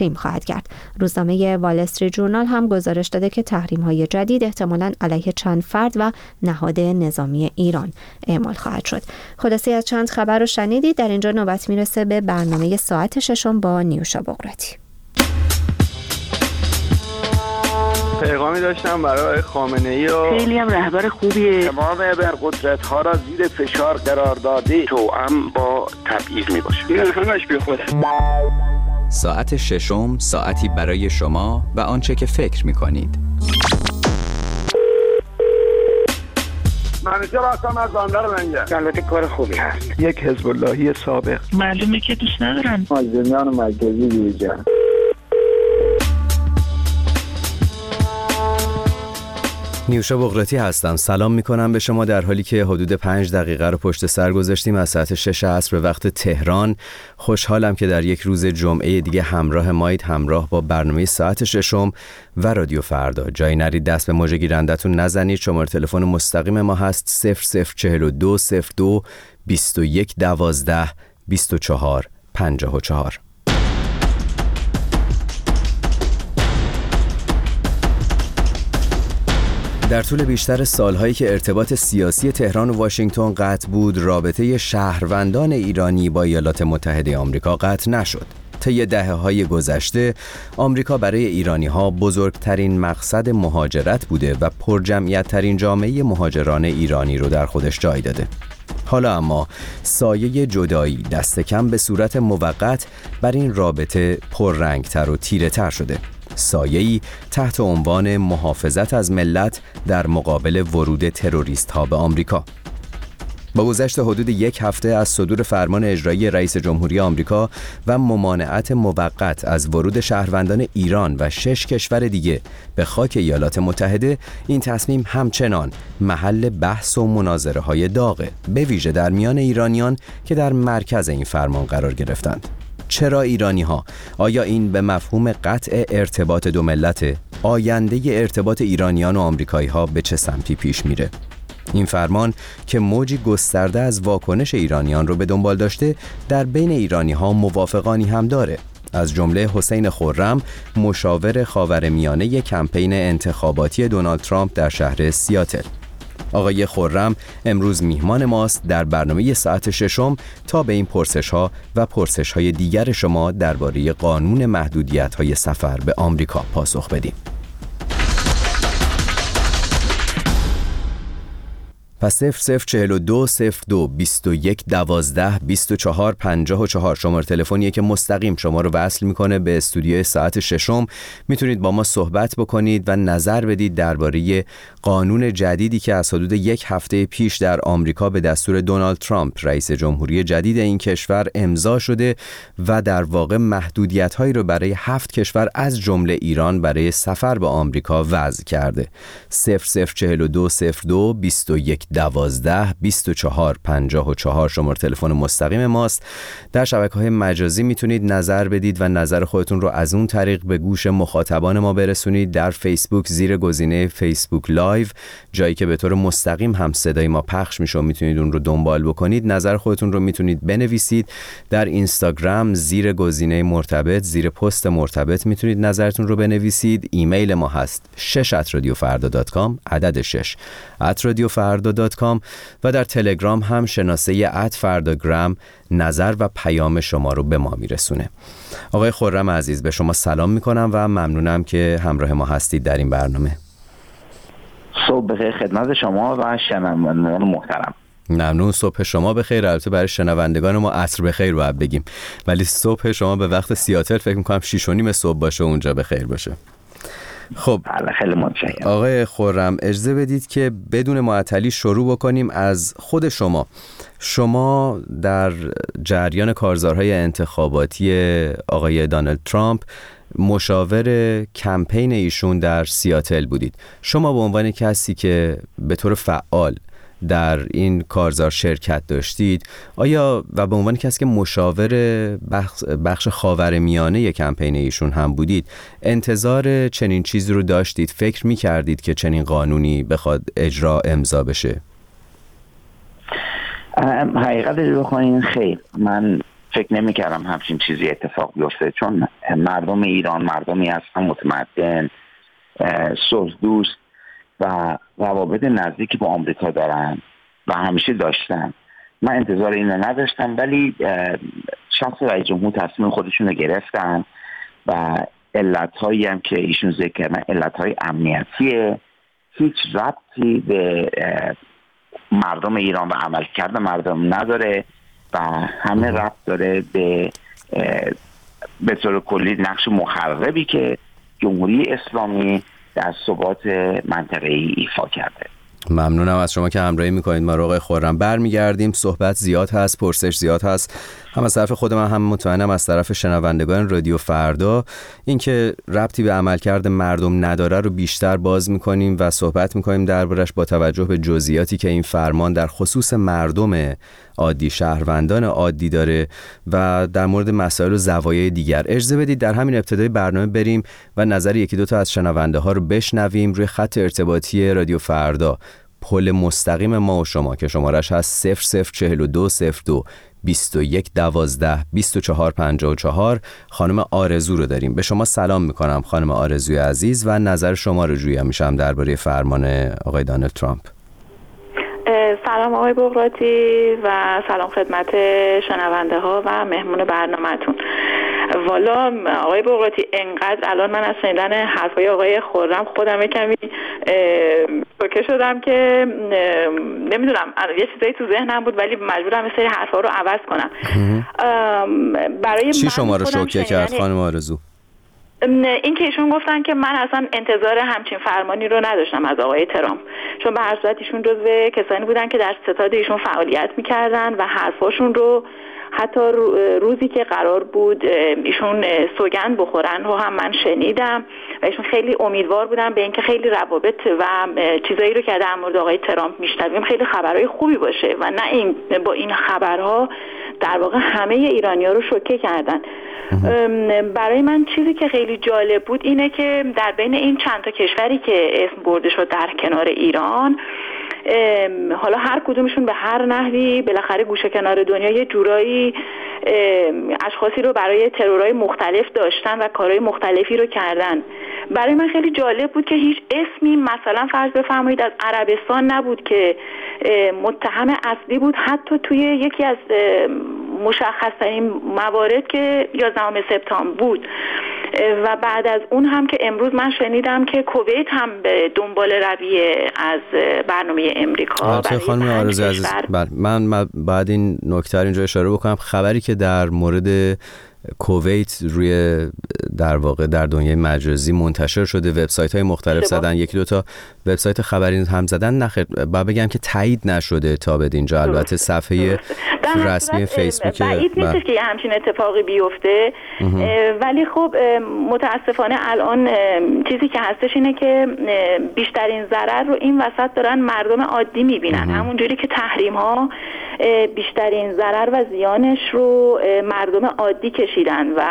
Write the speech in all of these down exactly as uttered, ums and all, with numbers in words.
تحریم خواهد کرد. روزنامه وال استریت ژورنال هم گزارش داده که تحریم‌های جدید احتمالاً علیه چند فرد و نهاد نظامی ایران اعمال خواهد شد. خلاصه از چند خبر رو شنیدید. در اینجا نوبت میرسه به برنامه ساعت ششم با نیوشا بقراتی. پیغامی داشتم برای خامنه‌ای و خیلی هم رهبر خوبیه. تمام ابرقدرت‌ها را زیر فشار قرار داده، توأم با تبعیض میباشه. این همش بیخوده. ساعت ششم، ساعتی برای شما و آنچه که فکر می‌کنید. منیجر هستم از بندر منگه. البته کار خوبی هست. یک حزب اللهی سابق. معلومه که دوست ندارن. مازندران مرکزی دیجا. نیوشا بقراتی هستم. سلام میکنم به شما در حالی که حدود پنج دقیقه رو پشت سر گذاشتیم از ساعت شش عصر به وقت تهران. خوشحالم که در یک روز جمعه دیگه همراه مایید، همراه با برنامه ساعت ششم و رادیو فردا. جایی نرید دست به موج گیرندتون نزنید. شماره تلفن مستقیم ما هست صفر صفر چهل و دو صفر دو بیست و یک دوازده بیست و چهار پنجاه و چهار. در طول بیشتر سالهایی که ارتباط سیاسی تهران و واشنگتن قطع بود، رابطه شهروندان ایرانی با ایالات متحده آمریکا قطع نشد. طی دهه‌های گذشته، آمریکا برای ایرانی‌ها بزرگترین مقصد مهاجرت بوده و پرجمعیت‌ترین جامعه مهاجران ایرانی رو در خودش جای داده. حالا اما سایه جدایی دست کم به صورت موقت بر این رابطه پررنگتر و تیره‌تر شده. سایه‌ای تحت عنوان محافظت از ملت در مقابل ورود تروریست‌ها به آمریکا. با گذشت حدود یک هفته از صدور فرمان اجرایی رئیس جمهوری آمریکا و ممانعت موقت از ورود شهروندان ایران و شش کشور دیگه به خاک ایالات متحده، این تصمیم همچنان محل بحث و مناظره‌های داغه، به ویژه در میان ایرانیان که در مرکز این فرمان قرار گرفتند. چرا ایرانی ها؟ آیا این به مفهوم قطع ارتباط دو ملته؟ آینده ارتباط ایرانیان و آمریکایی ها به چه سمتی پیش میره؟ این فرمان که موجی گسترده از واکنش ایرانیان رو به دنبال داشته، در بین ایرانی ها موافقانی هم داره، از جمله حسین خرم، مشاور خاورمیانه کمپین انتخاباتی دونالد ترامپ در شهر سیاتل. آقای خرم امروز میهمان ماست در برنامه ساعت ششم تا به این پرسش‌ها و پرسش‌های دیگر شما درباره قانون محدودیت‌های سفر به آمریکا پاسخ بدیم. پس صفر صفر چهل و دو صفر دو بیست و یک دوازده بیست و چهار پنجاه و چهار شماره تلفنیه که مستقیم شما رو وصل میکنه به استودیوی ساعت ششم. میتونید با ما صحبت بکنید و نظر بدید درباره قانون جدیدی که از حدود یک هفته پیش در آمریکا به دستور دونالد ترامپ رئیس جمهوری جدید این کشور امضا شده و در واقع محدودیت‌هایی رو برای هفت کشور از جمله ایران برای سفر به آمریکا وضع کرده. صفر صفر چهل و دو صفر دو بیست و یک دوازده بیست و چهار پنجاه و چهار شماره تلفن مستقیم ماست. در شبکه‌های مجازی میتونید نظر بدید و نظر خودتون رو از اون طریق به گوش مخاطبان ما برسونید. در فیسبوک زیر گزینه فیسبوک لایو، جایی که به طور مستقیم هم صدای ما پخش میشه و میتونید اون رو دنبال بکنید. نظر خودتون رو میتونید بنویسید. در اینستاگرام زیر گزینه مرتبط، زیر پست مرتبط میتونید نظرتون رو بنویسید. ایمیل ما هست شش ات رادیو فردا دات کام، عدد شش ات رادیو فردا دات کام و در تلگرام هم شناسه ات فرداگرام نظر و پیام شما رو به ما میرسونه. آقای خرم عزیز، به شما سلام میکنم و ممنونم که همراه ما هستید در این برنامه. صبح بخیر خدمت شما و شنوندگان محترم. ممنون. صبح شما بخیر. البته برای شنوندگان ما عصر بخیر باید بگیم، ولی صبح شما به وقت سیاتل فکر میکنم شیش و نیم صبح باشه، اونجا بخیر باشه. خب خیلی متشکرم. آقای خرم، اجازه بدید که بدون معطلی شروع بکنیم از خود شما. شما در جریان کارزارهای انتخاباتی آقای دونالد ترامپ مشاور کمپین ایشون در سیاتل بودید. شما به عنوان کسی که به طور فعال در این کارزار شرکت داشتید، آیا و به عنوان کسی که مشاور بخش, بخش خاورمیانه کمپین ایشون هم بودید، انتظار چنین چیزی رو داشتید؟ فکر می‌کردید که چنین قانونی بخواد اجرا امضا بشه؟ حقیقتش بخواین خیر، من فکر نمی‌کردم همچین چیزی اتفاق بیفته، چون مردم ایران مردمی هستن متمدن، صلح دوست و روابط نزدیکی با آمریکا دارن و همیشه داشتن. من انتظار این رو نداشتم، ولی شخص رئیس جمهور تصمیم خودشون رو گرفتن و علت‌هایی هم که ایشون ذکر کردن علت‌های امنیتیه، هیچ ربطی به مردم ایران و عملکرد مردم نداره و همه ربط داره به به طور کلی نقش مخربی که جمهوری اسلامی در ثبات منطقه‌ای ایفا کرده. ممنونم از شما که همراهی میکنید ما رو آقای خرم. برمیگردیم، صحبت زیاد هست، پرسش زیاد هست، هم از طرف خود من هم مطمئنم از طرف شنوندگان رادیو فردا. اینکه ربطی به عملکرد مردم نداره رو بیشتر باز میکنیم و صحبت میکنیم دربارش با توجه به جزئیاتی که این فرمان در خصوص مردم عادی، شهروندان عادی داره و در مورد مسائل و زوایای دیگر. اجازه بدید در همین ابتدای برنامه بریم و نظر یکی دو تا از شنونده ها رو بشنویم روی خط ارتباطی رادیو فردا، پل مستقیم ما و شما که شمارش هست صفر صفر چهل و دو صفر دو بیست و یک دوازده بیست و چهار پنجاه و چهار. خانم آرزو رو داریم. به شما سلام میکنم خانم آرزوی عزیز و نظر شما رو جویا میشم درباره فرمان آقای دونالد ترامپ. سلام آقای بغراتی و سلام خدمت شنونده ها و مهمون برنامه‌تون. والا آقای بغراتی انقدر الان من از شنیدن حرفای آقای خرم خودم کمی شوکه شدم که نمیدونم یه چیزایی تو ذهنم بود ولی مجبورم یه سری حرفا رو عوض کنم. برای چی شما رو شوکه کرد خانم آرزو؟ این که ایشون گفتن که من اصلا انتظار همچین فرمانی رو نداشتم از آقای ترامپ، چون به هر صورت ایشون جزو کسانی بودن که در ستاد ایشون فعالیت میکردن و حرفاشون رو حتی روزی که قرار بود ایشون سوگند بخورن رو هم من شنیدم و ایشون خیلی امیدوار بودن به اینکه خیلی روابط و چیزایی رو که در مورد آقای ترامپ میشنویم خیلی خبرهای خوبی باشه و نه این با این خبرها در واقع همه ایرانی‌ها رو شوکه کردن. برای من چیزی که خیلی جالب بود اینه که در بین این چند تا کشوری که اسم برده شد در کنار ایران، حالا هر کدومشون به هر نحوی بالاخره گوشه کنار دنیا یه جورایی اشخاصی رو برای ترورهای مختلف داشتن و کارهای مختلفی رو کردن. برای من خیلی جالب بود که هیچ اسمی مثلا فرض بفرمایید از عربستان نبود که متهم اصلی بود، حتی توی یکی از مشخصترین موارد که یازدهم سپتامبر بود و بعد از اون هم که امروز من شنیدم که کویت هم به دنبال رویه از برنامه امریکا. خانم آرزو عزیز، من بعد این نکته رو اینجا اشاره بکنم. خبری که در مورد کویت روی در واقع در دنیای مجازی منتشر شده، وبسایت‌های مختلف زدن، یکی دو تا وبسایت خبری هم زدن، نخیر با بگم که تایید نشده تا به اینجا. البته صفحه رسمی فیسبوک بعید نیست که همچین اتفاقی بیفته، ولی خب متاسفانه الان چیزی که هستش اینه که بیشترین ضرر رو این وسط دارن مردم عادی میبینن، همونجوری که تحریم ها بیشترین ضرر و زیانش رو مردم عادی کشیدن و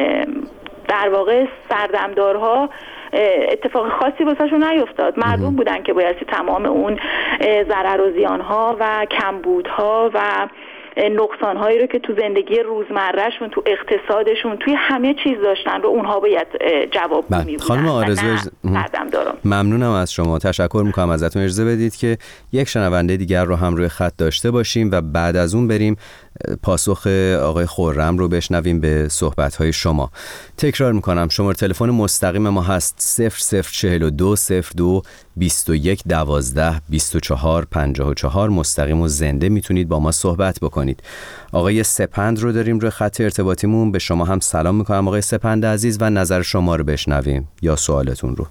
در واقع سردمدارها اتفاق خاصی واسهشون نیفتاد. مردم بودن که بایستی تمام اون ضرر و زیانها و کمبودها و نقصانهایی رو که تو زندگی روزمرهشون، تو اقتصادشون، توی همه چیز داشتن رو اونها باید جواب می‌دادن. خانم آرزو ممنونم از شما، تشکر میکنم ازتون. اجازه بدید که یک شنونده دیگر رو هم روی خط داشته باشیم و بعد از اون بریم پاسخ آقای خرم رو بشنویم به صحبت‌های شما. تکرار میکنم شماره تلفن مستقیم ما هست صفر صفر چهل و دو صفر دو بیست و یک دوازده بیست و چهار پنجاه و چهار. مستقیم و زنده میتونید با ما صحبت بکنید. آقای سپند رو داریم روی خط ارتباطیمون. به شما هم سلام میکنم آقای سپند عزیز و نظر شما رو بشنویم یا سوالتون رو.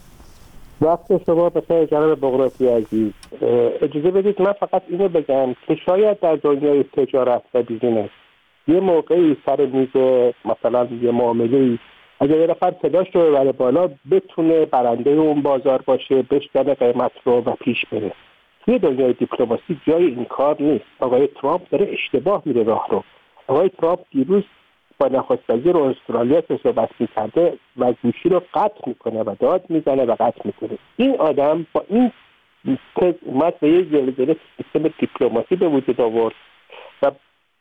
وقت شما بخیر جناب بغراتی عزیز. اجازه بدید من فقط اینو بگم که شاید در دنیای تجارت و بیزینس یه موقعی سر میز مثلا یه معامله‌ای اگر یه نفر صداش رو ببره بالا بتونه برنده اون بازار باشه، بشکنه قیمت رو و پیش بره. توی دنیای دیپلماسی جای این کار نیست. آقای ترامپ داره اشتباه میره راه رو. آقای ترامپ دیروز با نخست وزیر استرالیا که صحبت می‌کرده و گوشی رو قطع میکنه و داد میزنه و قطع میکنه. این آدم با این اومد به یه زلزله سیستم دیپلماسی به وجود آورد و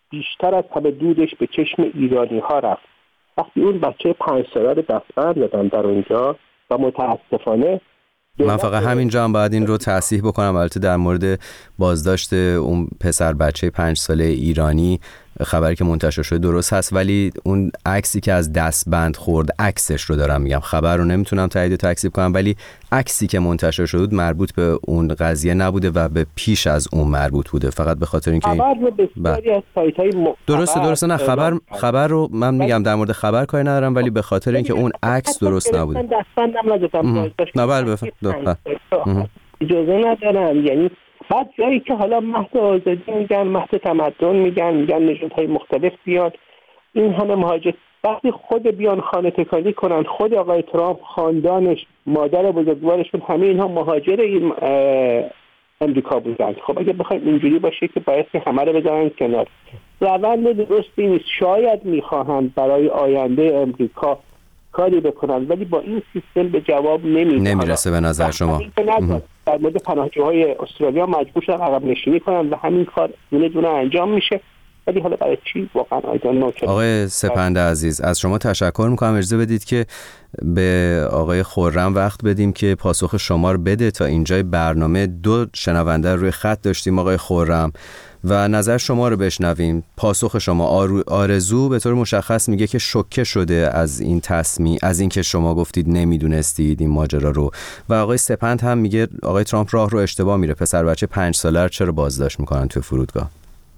بیشتر از همه دودش به چشم ایرانی ها رفت. وقتی اون بچه پنج ساله رو دستبند دادن در اونجا و متاسفانه من فقط همینجا هم باید این رو تصحیح بکنم، البته در مورد بازداشت اون پسر بچه پنج ساله ایرانی خبری که منتشر شده درست هست، ولی اون عکسی که از دستبند خورد، عکسش رو دارم میگم، خبر رو نمیتونم تایید و تکذیب کنم، ولی عکسی که منتشر شده مربوط به اون قضیه نبوده و به پیش از اون مربوط بوده، فقط به خاطر اینکه خبر رو بسیاری از سایت‌های معتبر درسته درسته نه خبر خبر رو من میگم در مورد خبر کاری ندارم، ولی به خاطر اینکه اون عکس درست نبوده. دستبندم ندادم، نه بله بفرمایید، اجازه ندارم. یعنی بعد جایی که حالا مهد آزادی میگن، مهد تمدن میگن، میگن نژادهای مختلف بیان، این همه مهاجر، وقتی خود بیان خانه تکانی کنن، خود آقای ترامپ، خاندانش، مادر بزرگوارشون، همه اینها مهاجر این امریکا بودن. خب اگه بخوایم اینجوری باشه که باید که همه رو بذارن کنار، روند درستی نیست. شاید میخواهند برای آینده امریکا کاری بکنن، ولی با این سیستم به جواب نمیده، نمیرسه به نظر شما. در مورد پناهجوهای استرالیا مجبور شدن عقب نشینی کنن و همین کار دونه دونه انجام میشه، ولی حالا برای چی واقعا آیدان نوکر. آقای سپند عزیز از شما تشکر میکنم. اجازه بدید که به آقای خرم وقت بدیم که پاسخ شما رو بده. تا اینجای برنامه دو شنونده روی خط داشتیم آقای خرم و نظر شما رو بشنویم. پاسخ شما. آرزو به طور مشخص میگه که شوکه شده از این تصمیم، از این که شما گفتید نمیدونستید این ماجرا رو، و آقای سپند هم میگه آقای ترامپ راه رو اشتباه میره، پسر بچه پنج ساله رو چرا بازداشت میکنن توی فرودگاه؟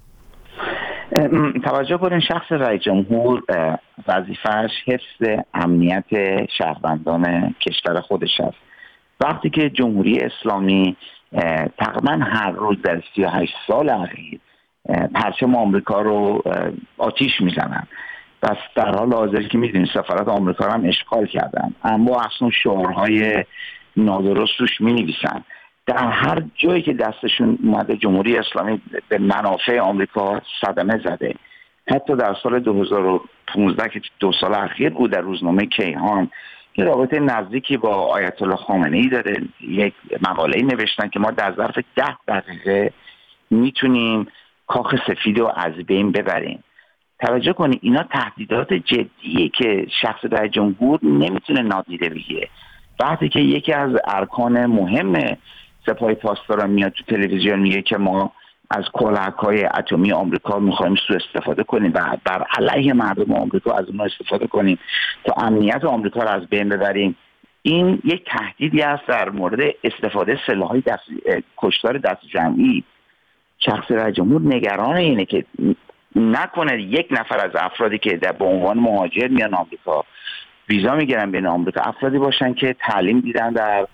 توجه کنین شخص رئیس جمهور وظیفه‌اش حفظ امنیت شهروندان کشور خودش است. وقتی که جمهوری اسلامی تقریبا هر روز در سی و هشت سال اخیر پرچم آمریکا رو آتیش میزنن، پس در حال حاضر که میدونید سفارت آمریکا رو هم اشغال کردن، اما اصلا شعارهای نادرست روش مینویسن. در هر جایی که دستشون اومده جمهوری اسلامی به منافع آمریکا صدمه زده. حتی در سال دو هزار و پانزده که دو سال اخیر بود، در روزنامه کیهان که رابطه نزدیکی با آیت الله خامنه‌ای داره، یک مقاله نوشتن که ما در ظرف ده دقیقه میتونیم کاخ سفید رو از بین ببریم. توجه کنید اینا تهدیدات جدیه که شخص رئیس جمهور نمیتونه نادیده بگیره. وقتی که یکی از ارکان مهم سپاه پاسداران میاد تو تلویزیون میگه که ما از کلاهک‌های اتمی آمریکا میخوایم سوء استفاده کنیم و بر علیه مردم آمریکا از اونها استفاده کنیم تا امنیت آمریکا رو از بین ببریم، این یک تهدیدی است در مورد استفاده سلاح‌های دست کشتار دست جمعی. شخص رئیس جمهور نگران اینه که نکنه یک نفر از افرادی که در به عنوان مهاجر میان آمریکا، ویزا میگیرن بین آمریکا، افرادی باشن که تعلیم دیدن در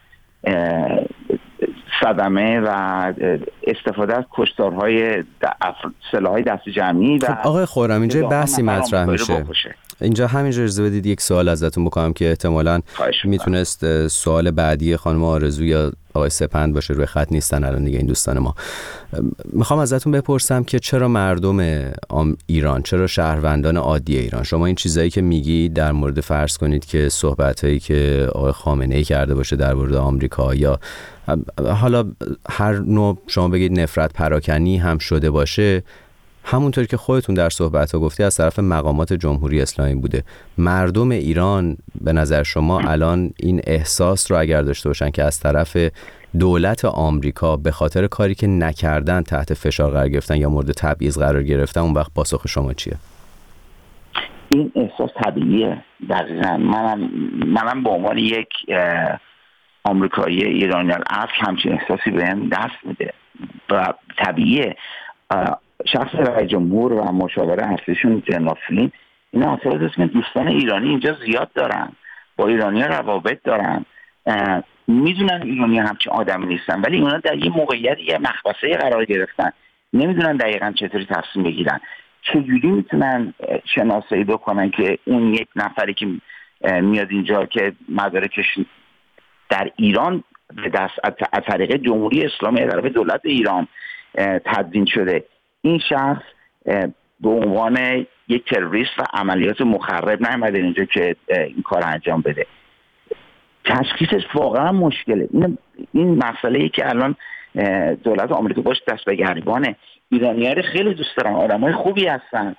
صدمه و استفاده از کشتارهای سلاح‌های دست جمعی. و خب آقای خرم اینجا بحثی مطرح میشه. اینجا همینجا اجازه بدید یک سوال ازتون بکنم که احتمالاً میتونست سوال بعدی خانم آرزو یا آقای سپند باشه، روی خط نیستن الان دیگه این دوستان ما. میخوام ازتون بپرسم که چرا مردم ایران، چرا شهروندان عادی ایران، شما این چیزایی که میگی در مورد فرض کنید که صحبتایی که آقای خامنه‌ای کرده باشه در مورد آمریکا یا حالا هر نوع شما بگید نفرت پراکنی هم شده باشه، همونطور که خودتون در صحبت‌ها گفتی از طرف مقامات جمهوری اسلامی بوده، مردم ایران به نظر شما الان این احساس رو اگر داشته باشن که از طرف دولت آمریکا به خاطر کاری که نکردن تحت فشار قرار گرفتن یا مورد تبعیض قرار گرفتن، اون وقت پاسخ شما چیه؟ این احساس طبیعیه. دقیقاً منم منم به عنوان یک آمریکایی ایرانیان اصل همچین احساسی بهم دست میده و طبیعیه. شخص رئیس جمهور و مشاور اصلیشون جناب فلین اینا افراد هستن که دوستان ایرانی اینجا زیاد دارن، با ایرانی‌ها روابط دارن، میدونن ایرانی‌ها همچین آدمی نیستن، ولی اونا در یه موقعیت یه مخبصه قرار گرفتن، نمیدونن دقیقاً چطوری تصمیم بگیرن. چجوری میتونن شناسایی بکنن که اون یک نفری که میاد اینجا که مدارکش در ایران به دست از طریق جمهوری اسلامی در به دولت ایران تدوین شده، این شخص به عنوان یک تروریست و عملیات مخرب نیامده اینجا که این کار انجام بده. تشخیصش واقعا مشکله. این این مسئله ای که الان دولت آمریکا باش دست به گریبانه. ایرانی‌ها رو خیلی دوست دارن، آدمای خوبی هستن.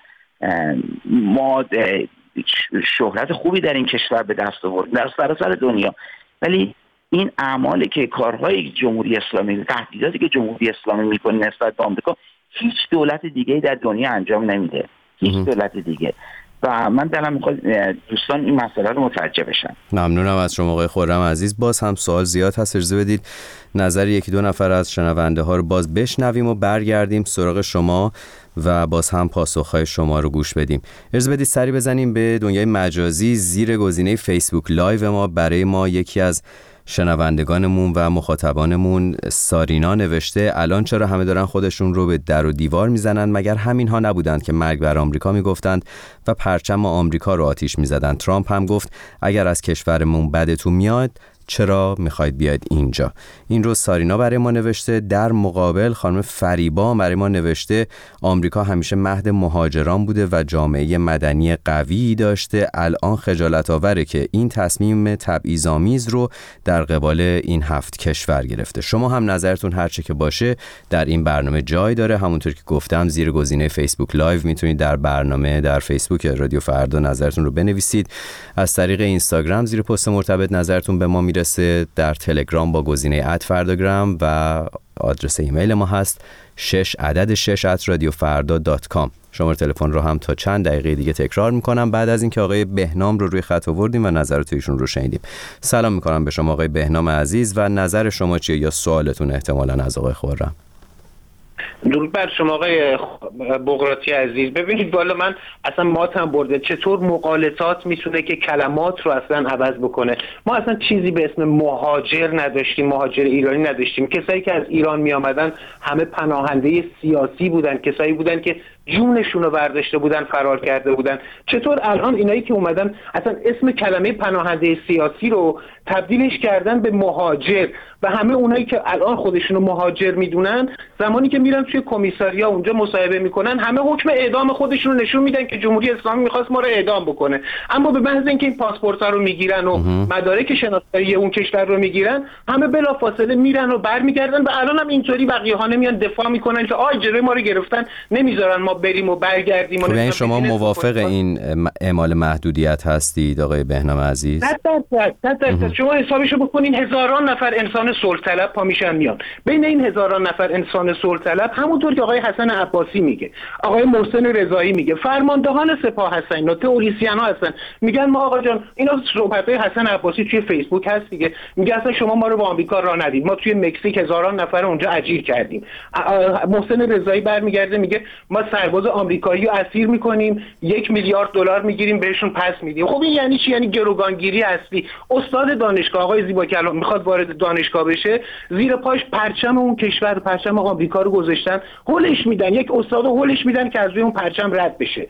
ما شهرت خوبی در این کشور به دست آوردیم در سراسر دنیا، ولی این اعمالی که کارهای جمهوری اسلامی، تهدیداتی که جمهوری اسلامی میکنه نسبت به آمریکا، هیچ دولت دیگه در دنیا انجام نمیده، هیچ دولت دیگه. و من دلم میخواد دوستان این مسئله رو متوجه بشن. ممنونم از شما آقای خرم عزیز. باز هم سوال زیاد هست، اجازه بدید نظر یکی دو نفر از شنونده ها رو باز بشنویم و برگردیم سراغ شما و باز هم پاسخهای شما رو گوش بدیم. اجازه بدید سری بزنیم به دنیای مجازی. زیر گزینه فیسبوک لایو ما برای ما یکی از شنوندگانمون و مخاطبانمون سارینا نوشته الان چرا همه دارن خودشون رو به در و دیوار میزنن؟ مگر همین ها نبودند که مرگ بر آمریکا میگفتند و پرچم آمریکا رو آتیش میزدند؟ ترامپ هم گفت اگر از کشورمون بدتون میاد چرا میخواید بیاید اینجا؟ این رو سارینا برای ما نوشته. در مقابل خانم فریبا برای ما نوشته آمریکا همیشه مهد مهاجران بوده و جامعه مدنی قوی داشته، الان خجالت آوره که این تصمیم تبعیض‌آمیز رو در قبال این هفت کشور گرفته. شما هم نظرتون هر چه که باشه در این برنامه جای داره. همونطور که گفتم زیر گزینه فیسبوک لایو میتونید در برنامه در فیسبوک رادیو فردا نظرتون رو بنویسید. از طریق اینستاگرام زیر پست مرتبط نظرتون به ما میرسه. در تلگرام با گزینه ات فرداگرام و آدرس ایمیل ما هست شش عدد شش ات رادیو فردا دات کام. شماره تلفن رو هم تا چند دقیقه دیگه تکرار میکنم بعد از اینکه آقای بهنام رو روی خط آوردیم و نظرات ایشون رو شنیدیم. سلام میکنم به شما آقای بهنام عزیز و نظر شما چیه یا سوالتون احتمالاً از آقای خرم؟ درود بر شما آقای بقراطی عزیز. ببینید والا من اصلا ماتم برده چطور مقالطات میتونه که کلمات رو اصلا عوض بکنه. ما اصلا چیزی به اسم مهاجر نداشتیم، مهاجر ایرانی نداشتیم. کسایی که از ایران می آمدن همه پناهنده سیاسی بودن، کسایی بودن که جونشون رو برداشته بودن، فرار کرده بودن. چطور الان اینایی که اومدن اصلا اسم کلمه پناهنده سیاسی رو تبدیلش کردن به مهاجر و همه اونایی که الان خودشون رو مهاجر میدونن زمانی که میرن توی کمیساریا اونجا مصاحبه میکنن همه حکم اعدام خودشون رو نشون میدن که جمهوری اسلامی میخواست ما رو اعدام بکنه، اما به محض اینکه این پاسپورت‌ها رو میگیرن و مدارک شناسایی اون کشور رو میگیرن همه بلافاصله میرن و برمیگردن و الان هم اینطوری بقیه‌ها میان دفاع میکنن که آ جلوی ما رو گرفتن نمیذارن ما بریم و برگردیم. خب یعنی شما موافق این اعمال محدودیت هستید آقای بهنام عزیز؟ صد درصد صد درصد. شما حسابشو بکنین هزاران نفر انسان صلح طلب پا میشن میان. بین این هزاران نفر انسان صلح طلب همونطور که آقای حسن عباسی میگه، آقای محسن رضایی میگه، فرماندهان سپاه هستن، اینا تئوریسین ها هستن، میگن ما آقا جان اینا صحبتای حسن عباسی توی فیسبوک هست دیگه، میگه اصلا شما ما رو به آمریکا راه ندید، ما توی مکزیک هزاران نفر اونجا اجیر کردیم. محسن رضایی برمیگرده میگه ما سرباز آمریکایی رو اسیر میکنیم، یک میلیارد دلار میگیریم بهشون پس میدیم. خب این یعنی چی؟ یعنی گروگانگیری اصلی. استاد دانشگاه آقای زیبا کلام میخواد وارد دانشگاه بشه، زیر پاش پرچم اون کشور، پرچم آمریکا رو گذاشتن، هولش میدن، یک استاد هولش میدن که از روی اون پرچم رد بشه.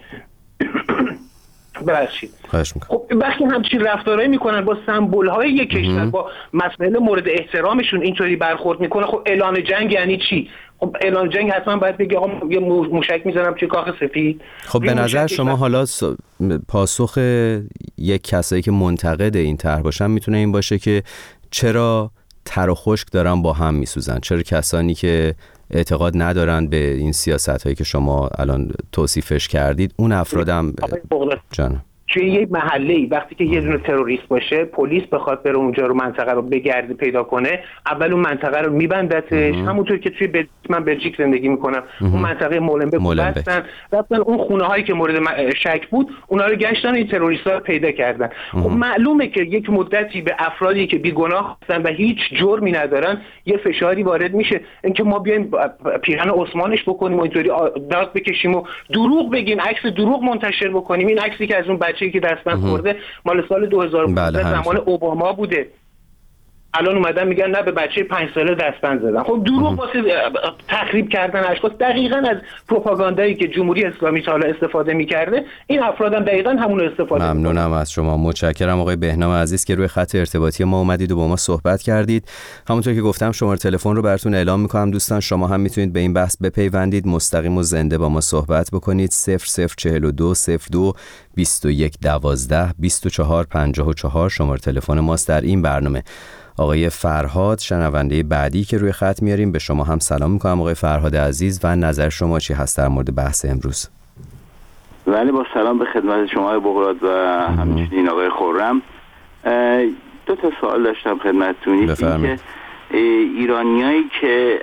ببخشید. خب وقتی همچین رفتارهایی میکنن با سمبول‌های یک کشور، با مسائل مورد احترامشون اینطوری برخورد میکنه، خب اعلان جنگ یعنی چی؟ خب اعلان جنگ حتما باید بگه آقا یه موشک میزنم توی کاخ سفید. خب به نظر شما حالا پاسخ یک کسایی که منتقد این طرح باشن میتونه این باشه که چرا تر و خشک دارن با هم میسوزن؟ چرا کسانی که اعتقاد ندارن به این سیاست‌هایی که شما الان توصیفش کردید اون افرادم جان توی یه محله‌ای وقتی که یه دونه تروریست باشه پلیس بخواد بره اونجا رو منطقه رو بگرده پیدا کنه، اول اون منطقه رو میبندتش، همونطور که توی بل... من بلژیک زندگی میکنم اون منطقه مولنبک بستن، رفتن اون خونه هایی که مورد شک بود اونا رو گشتن، این تروریست‌ها رو پیدا کردن. خب معلومه که یک مدتی به افرادی که بیگناه هستن و هیچ جرمی ندارن یه فشاری وارد میشه، اینکه ما بیایم پیرهن عثمانش بکنیم و اینطوری داغ بکشیم و دروغ بگیم، عکس دروغ منتشر بکنیم. این عکسی که از اون بچه‌ای که دستن خورده مال سال دو هزار و پانزده زمان اوباما بوده، الان اومدن میگن نه به بچه پنج ساله دستبند زدن. خب دروغ واسه تخریب کردن اشخاص، دقیقاً از پروپاگاندایی که جمهوری اسلامی تا حالا استفاده میکرده این افراد هم دقیقاً همون رو استفاده میکنن. ممنونم از شما، متشکرم آقای بهنام عزیز که روی خط ارتباطی ما اومدید و با ما صحبت کردید. همونطور که گفتم شماره تلفن رو براتون اعلام میکنم دوستان، شما هم میتونید به این بحث بپیوندید، مستقیم و زنده با ما صحبت بکنید. صفر صفر چهل و دو صفر دو بیست و یک دوازده بیست و چهار پنجاه و چهار شماره تلفن ماست در این برنامه. آقای فرهاد شنونده بعدی که روی خط میاریم. به شما هم سلام میکنم آقای فرهاد عزیز و نظر شما چی هست در مورد بحث امروز؟ ولی با سلام به خدمت شما بغراد و همچنین آقای خرم. دو تا سوال داشتم خدمتتون. بفرمایید. ایرانیایی که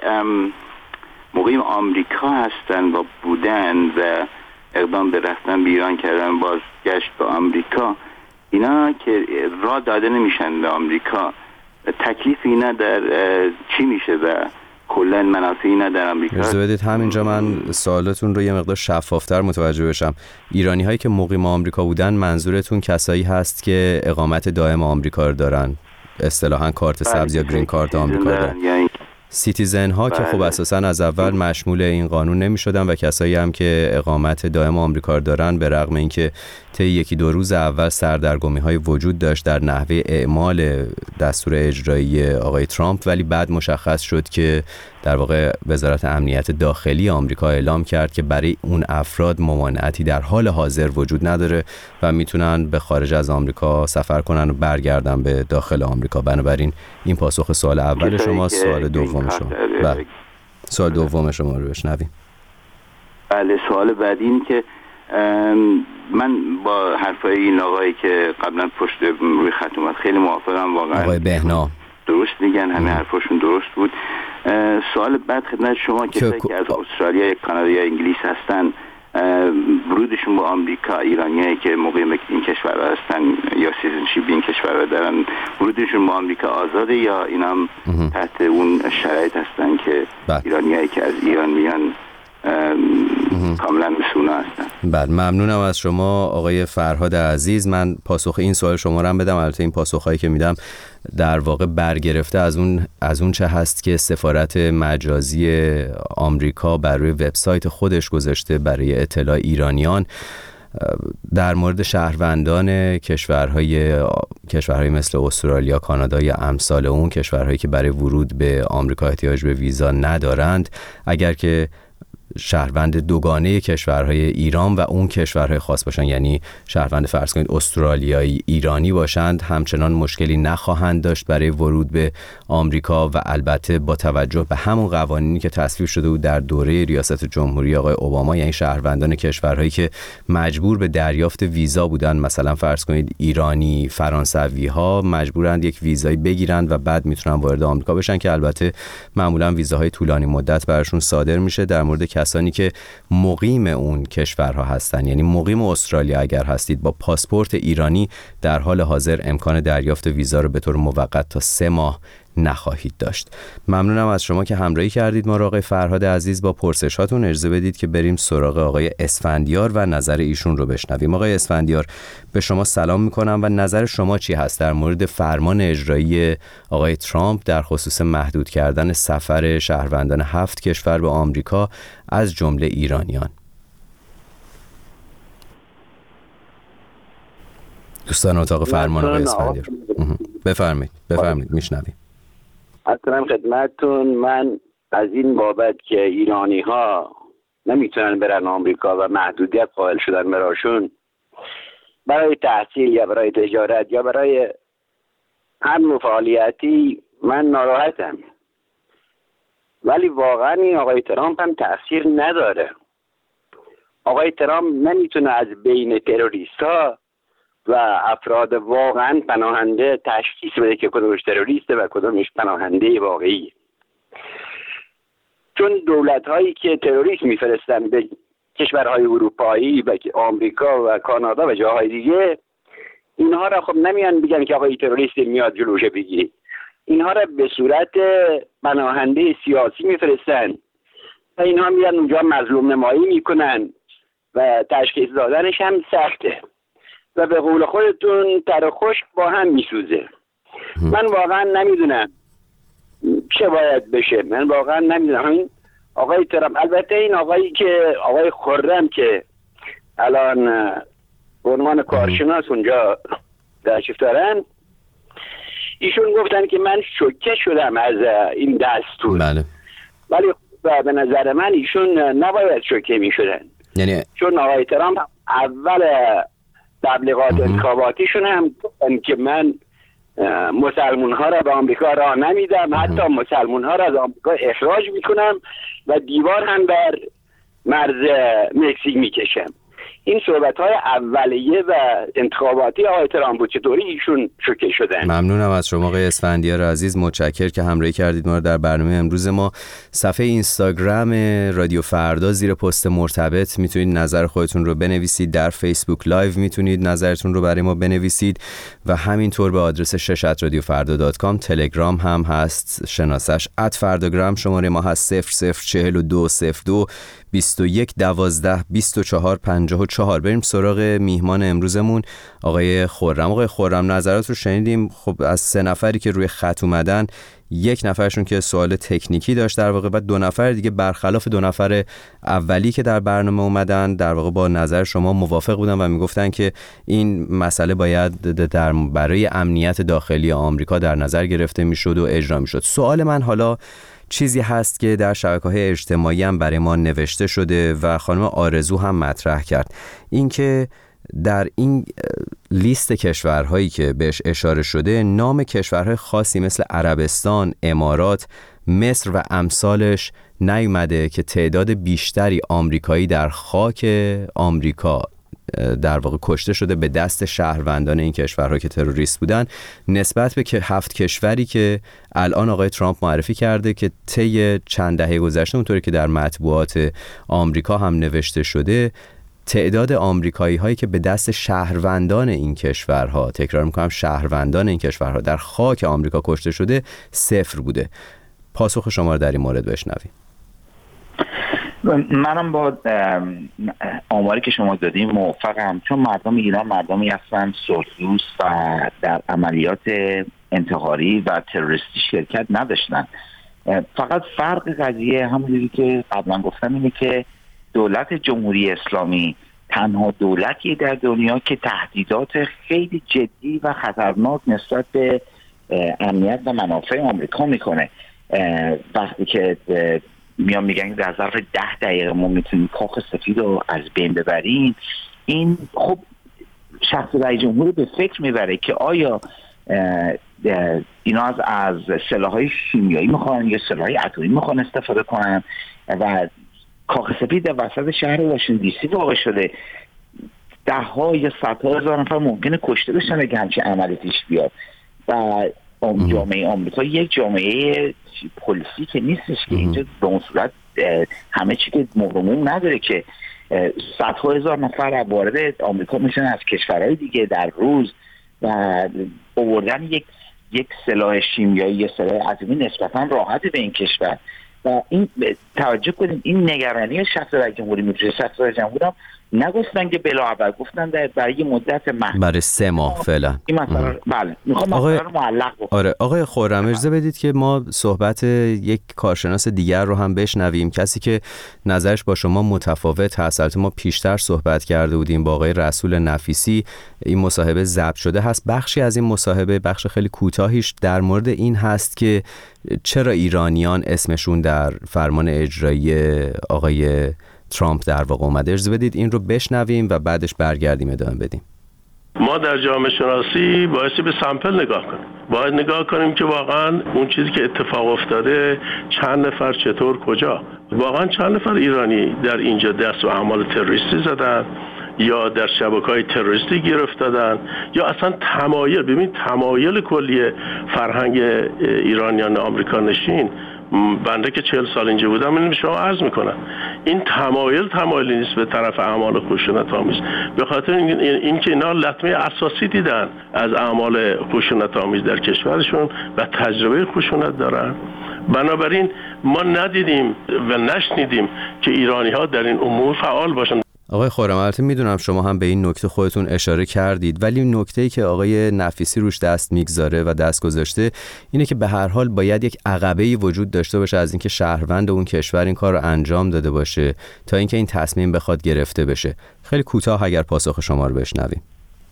مقیم آمریکا هستن و بودن و اقدام به رفتن به ایران کردن، بازگشت به آمریکا، اینا که راه داده نمیشن به آمریکا، تکلیف اینا در چی میشه و کلا منافع اینا در آمریکا؟ اجازه بدید همینجا من سوالتون رو یه مقدار شفافتر متوجه بشم. ایرانی هایی که مقیم آمریکا بودن منظورتون کسایی هست که اقامت دائم آمریکا رو دارن، اصطلاحاً کارت سبز یا گرین کارت آمریکا دارن؟ سیتیزن ها که خب اساساً از اول مشمول این قانون نمی شدن و کسایی هم که اقامت دائم آمریکا دارن به رغم اینکه طی یکی دو روز اول سردرگمی های وجود داشت در نحوه اعمال دستور اجرایی آقای ترامپ، ولی بعد مشخص شد که در واقع وزارت امنیت داخلی آمریکا اعلام کرد که برای اون افراد ممانعتی در حال حاضر وجود نداره و میتونن به خارج از آمریکا سفر کنن و برگردن به داخل آمریکا. بنابراین این پاسخ سوال اول شما. سوال دوم شما. بله. سوال دوم شما رو بشنویم. بله، سوال بعدی این که من با حرفای این آقایی که قبلا پشت روی خط اومد خیلی موافقم. واقعا آقای بهنا درست میگن، همه حرفاشون درست بود. سوال بعد خدمت شما کسایی که از استرالیا یا کانادا یا انگلیس هستن، ورودشون با آمریکا، ایرانیایی که مقیم این کشورها هستن یا سیتیزنشیپ این کشورها دارن، ورودشون با آمریکا آزاده یا اینا هم تحت اون شرایط هستن که ایرانیایی که از ایران میان کاملا مسئولا هستن؟ بله، ممنونم از شما آقای فرهاد عزیز. من پاسخ این سوال شما رو هم بدم. البته این پاسخهایی که میدم در واقع برگرفته از اون از اون چه هست که سفارت مجازی آمریکا بر روی وبسایت خودش گذاشته برای اطلاع ایرانیان در مورد شهروندان کشورهای کشورهای مثل استرالیا، کانادا یا امثال اون کشورهایی که برای ورود به آمریکا احتیاج به ویزا ندارند، اگر که شهروند دوگانه کشورهای ایران و اون کشورهای خاص باشن، یعنی شهروند فرض کنید استرالیایی ایرانی باشند، همچنان مشکلی نخواهند داشت برای ورود به آمریکا و البته با توجه به همون قوانینی که تصویب شده بود در دوره ریاست جمهوری آقای اوباما، یعنی شهروندان کشورهایی که مجبور به دریافت ویزا بودن، مثلا فرض کنید ایرانی فرانسوی ها مجبورند یک ویزایی بگیرند و بعد میتونن وارد آمریکا بشن که البته معمولا ویزاهای طولانی مدت براشون صادر میشه. در مورد کسانی که مقیم اون کشورها هستن، یعنی مقیم استرالیا اگر هستید با پاسپورت ایرانی، در حال حاضر امکان دریافت ویزا رو به طور موقت تا سه ماه نخواهید داشت. ممنونم از شما که همراهی کردید ما را آقای فرهاد عزیز با پرسش هاتون. اجازه بدید که بریم سراغ آقای اسفندیار و نظر ایشون رو بشنویم. آقای اسفندیار، به شما سلام میکنم و نظر شما چی هست در مورد فرمان اجرایی آقای ترامپ در خصوص محدود کردن سفر شهروندان هفت کشور به آمریکا از جمله ایرانیان؟ دوستان اتاق فرمان آقای اسفندیار بفرمایید بفرمایید میشنویم. اصلا خدمتتون، من از این بابت که ایرانی ها نمیتونن برن آمریکا و محدودیت قائل شدن براشون برای تحصیل یا برای تجارت یا برای هر نوع فعالیتی، من ناراحتم. ولی واقعا این آقای ترامپ هم تأثیر نداره. آقای ترامپ نمیتونه از بین تروریست ها و افراد واقعا پناهنده تشخیص بده که کدومش تروریسته و کدومش پناهنده واقعی. چون دولت هایی که تروریست میفرستن به کشورهای اروپایی و آمریکا و کانادا و جاهای دیگه، اینها را خب نمیان بگن که آقای تروریست میاد جلوش بگیری. اینها را به صورت پناهنده سیاسی میفرستن و اینها میان اونجا مظلوم نمایی میکنن و تشخیص دادنش هم سخته و به قول خودتون تر خشک با هم میسوزه. من واقعا نمیدونم چه باید بشه. من واقعا نمیدونم. این آقای ترامپ، البته این آقایی که آقای خرم که الان به عنوان کارشناس اونجا تشریف دارن، ایشون گفتن که من شوکه شدم از این دستور. بله. ولی به نظر من ایشون نباید شوکه میشدن، یعنی چون آقای ترامپ اول تبلیغات انتخاباتیشون هم گفتن که من مسلمون ها را به آمریکا راه نمیدم، حتی مسلمون ها را از آمریکا اخراج میکنم و دیوار هم در مرز مکزیک میکشم. این صحبت های اولیه و انتخاباتی آقای ترامپ بود، چطوری ایشون شوکه شدن. ممنونم از شما آقای اسفندیار عزیز، متشکرم که همراهی کردید ما رو در برنامه امروز ما. صفحه اینستاگرام رادیو فردا زیر پست مرتبط میتونید نظر خودتون رو بنویسید، در فیسبوک لایو میتونید نظرتون رو برای ما بنویسید و همینطور به آدرس شش ات رادیو فردا دات کام. تلگرام هم هست، شناسش ات فرداگرام. شماره ما هست صفر صفر چهل و دو صفر دو بیست و یک دوازده بیست و چهار پنجاه و چهار. بریم سراغ میهمان امروزمون آقای خرم. آقای خرم، نظرات رو شنیدیم. خب از سه نفری که روی خط اومدن، یک نفرشون که سوال تکنیکی داشت در واقع، بعد دو نفر دیگه برخلاف دو نفر اولی که در برنامه اومدن در واقع با نظر شما موافق بودن و میگفتن که این مسئله باید در برای امنیت داخلی آمریکا در نظر گرفته میشد و اجرا میشد. سوال من حالا چیزی هست که در شبکه‌های اجتماعی هم برای ما نوشته شده و خانم آرزو هم مطرح کرد، اینکه در این لیست کشورهایی که بهش اشاره شده نام کشورهای خاصی مثل عربستان، امارات، مصر و امثالش نیومده که تعداد بیشتری آمریکایی در خاک آمریکا در واقع کشته شده به دست شهروندان این کشورها که تروریست بودن، نسبت به که هفت کشوری که الان آقای ترامپ معرفی کرده که طی چند دهه گذشته اونطوری که در مطبوعات آمریکا هم نوشته شده تعداد آمریکایی هایی که به دست شهروندان این کشورها، تکرار میکنم شهروندان این کشورها، در خاک آمریکا کشته شده صفر بوده. پاسخ شما رو در این مورد بشنویم. منم با آماری که شما دادیم موافقم، چون مردم ایران مردمی هستن سرخدوست و در عملیات انتحاری و تروریستی شرکت نداشتن. فقط فرق قضیه همونجوری که قبلا گفتم اینه که دولت جمهوری اسلامی تنها دولتی در دنیا که تهدیدات خیلی جدی و خطرناک نسبت به امنیت و منافع آمریکا میکنه. وقتی که میان میگن در ظرف ده دقیقه ما میتونیم کاخ سفید رو از بین ببریم، این خب شخص رئیس جمهور رو به فکر میبره که آیا اینا از از سلاح‌های شیمیایی میخوان یا سلاح‌های اتمی میخوان استفاده کنن و کاخ سفید در وسط شهر واشنگتن دی سی واقع شده. ده ها یا صدها هزار نفر ممکنه کشته بشن اگه همچین عملی پیش بیاد و جامعه آمریکا یک جامعه پلیسی که نیستش که اینجا به اون صورت همه چی که مقرمون نداره که صدها هزار نفر وارد آمریکا میشن از کشورهای دیگه در روز و آوردن یک یک سلاح شیمیایی یا سلاح اتمی نسبتا راحت به این کشور. و این توجه کنیم این نگرانی شخص رئیس جمهوری میشه. شخص رئیس جمهور هم نگفتن که بلاعبر، گفتن در برای مدت محدود برای سه ماه فعلا. این مثلا بله میخوام آقای... مثلا رو معلق بکنم. آره آقای خرم، اجازه بدید که ما صحبت یک کارشناس دیگر رو هم بشنویم، کسی که نظرش با شما متفاوت هست. البته ما پیشتر صحبت کرده بودیم با آقای رسول نفیسی، این مصاحبه ضبط شده هست. بخشی از این مصاحبه، بخش خیلی کوتاهیش در مورد این هست که چرا ایرانیان اسمشون در فرمان اجرایی آقای ترامپ در واقع اومده. اجازه بدید این رو بشنویم و بعدش برگردیم ادامه بدیم. ما در جامعه شناسی بایستی به سامپل نگاه کنیم. باید نگاه کنیم که واقعا اون چیزی که اتفاق افتاده چند نفر چطور کجا، واقعا چند نفر ایرانی در اینجا دست و اعمال تروریستی زدن یا در شبکه‌های تروریستی گرفت دادن یا اصلا تمایل، ببین تمایل کلی فرهنگ ایرانیان آمریکا نشین، بنده که چهل سال اینجا بودم اینو به شما عرض میکنم، این تمایل تمایلی نیست به طرف اعمال خشونت‌آمیز، به خاطر این, این که اینا لطمه اساسی دیدن از اعمال خشونت‌آمیز در کشورشون و تجربه خشونت دارن. بنابراین ما ندیدیم و نشنیدیم که ایرانی‌ها در این امور فعال باشن. آقای خرم، البته میدونم شما هم به این نکته خودتون اشاره کردید، ولی نکته‌ای که آقای نفیسی روش دست میگذاره و دست گذاشته اینه که به هر حال باید یک عقبه‌ای وجود داشته باشه از اینکه شهروند اون کشور این کار رو انجام داده باشه تا اینکه این تصمیم بخواد گرفته بشه. خیلی کوتاه اگر پاسخ شما رو بشنویم.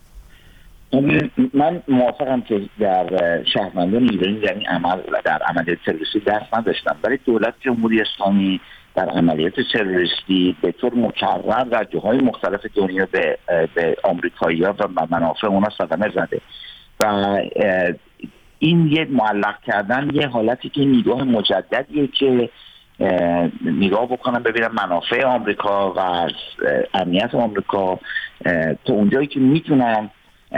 من موافقم که در شهروندان ایرانی در این عمل در عملیات تروریستی دست نداشتن، برای دولت جمهوری اسلامی در عملیات تروریستی به طور مکرر در جاهای مختلف دنیا به به آمریکایی‌ها و منافع اونا صدمه زده و این یه معلق کردن یه حالتی که نگاه مجددیه که نگاه بکنم ببینم منافع آمریکا و امنیت آمریکا تا اونجایی که میتونم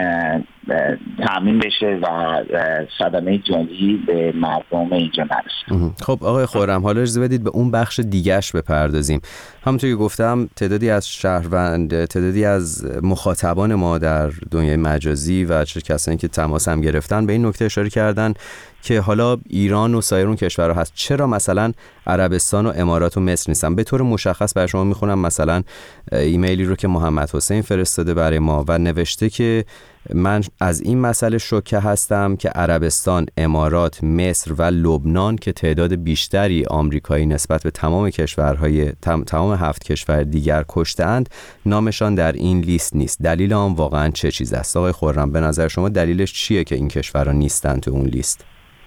تامین بشه و صدمه جانی به مردم اینجا نرسه. خب آقای خرم، حالا اجازه بدید به اون بخش دیگه‌اش بپردازیم. همونطور که گفتم تعدادی از شهروند تعدادی از مخاطبان ما در دنیای مجازی و چه کسانی که تماس هم گرفتن به این نکته اشاره کردن که حالا ایران و سایر اون کشورها هست، چرا مثلا عربستان و امارات و مصر نیستن؟ به طور مشخص برای شما میخونم مثلا ایمیلی رو که محمد حسین فرستاده برای ما و نوشته که من از این مسئله شوکه هستم که عربستان، امارات، مصر و لبنان که تعداد بیشتری آمریکایی نسبت به تمام کشورهای تم، تمام هفت کشور دیگر کشته‌اند، نامشان در این لیست نیست. دلیل آن واقعا چه چیز است؟ آقای خرم، به نظر شما دلیلش چیه که این کشورها نیستن تو اون لیست؟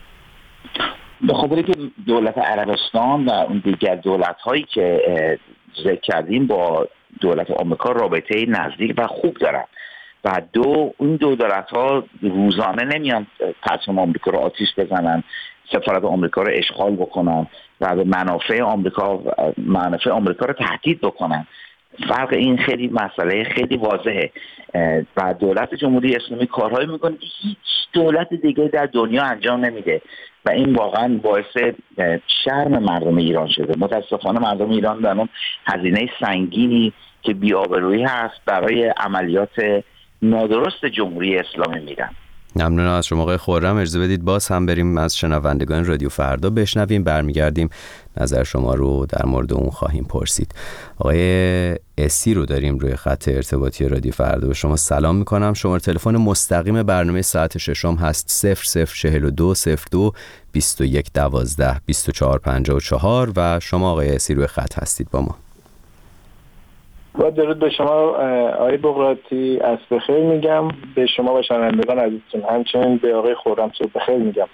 به خاطر که دولت عربستان و اون دیگر دولت‌هایی که ذکر کردیم با دولت آمریکا رابطه نزدیک و خوب دارن و دو اون دو دولت‌ها روزانه نمیان پرچم آمریکا رو آتیش بزنن، سفارت آمریکا رو اشغال بکنن و به منافع آمریکا منافع آمریکا رو تهدید بکنن. فرق این خیلی مسئله خیلی واضحه و دولت جمهوری اسلامی کارهایی میکنه که هیچ دولت دیگه در دنیا انجام نمیده و این واقعا باعث شرم مردم ایران شده. متاسفانه مردم ایران در اون هزینه سنگینی که بی‌آبرویی هست برای عملیات نادرست جمهوری اسلامی میدن. ممنون از شما آقای خرم. اجازه بدید باز هم بریم از شنوندگان رادیو فردا بشنویم، برمیگردیم نظر شما رو در مورد اون خواهیم پرسید. آقای اسی رو داریم روی خط ارتباطی رادیو فردا. به شما سلام میکنم. شماره تلفن مستقیم برنامه ساعت ششم هست صفر صفر چهل و دو صفر دو بیست و یک دوازده بیست و چهار پنجاه و چهار و شما آقای اسی روی خط هستید با ما. با درود به شما آقای بغراتی، از بخیر میگم به شما و شنوندگان عزیزتون، همچنین به آقای خرم صبح بخیر میگم.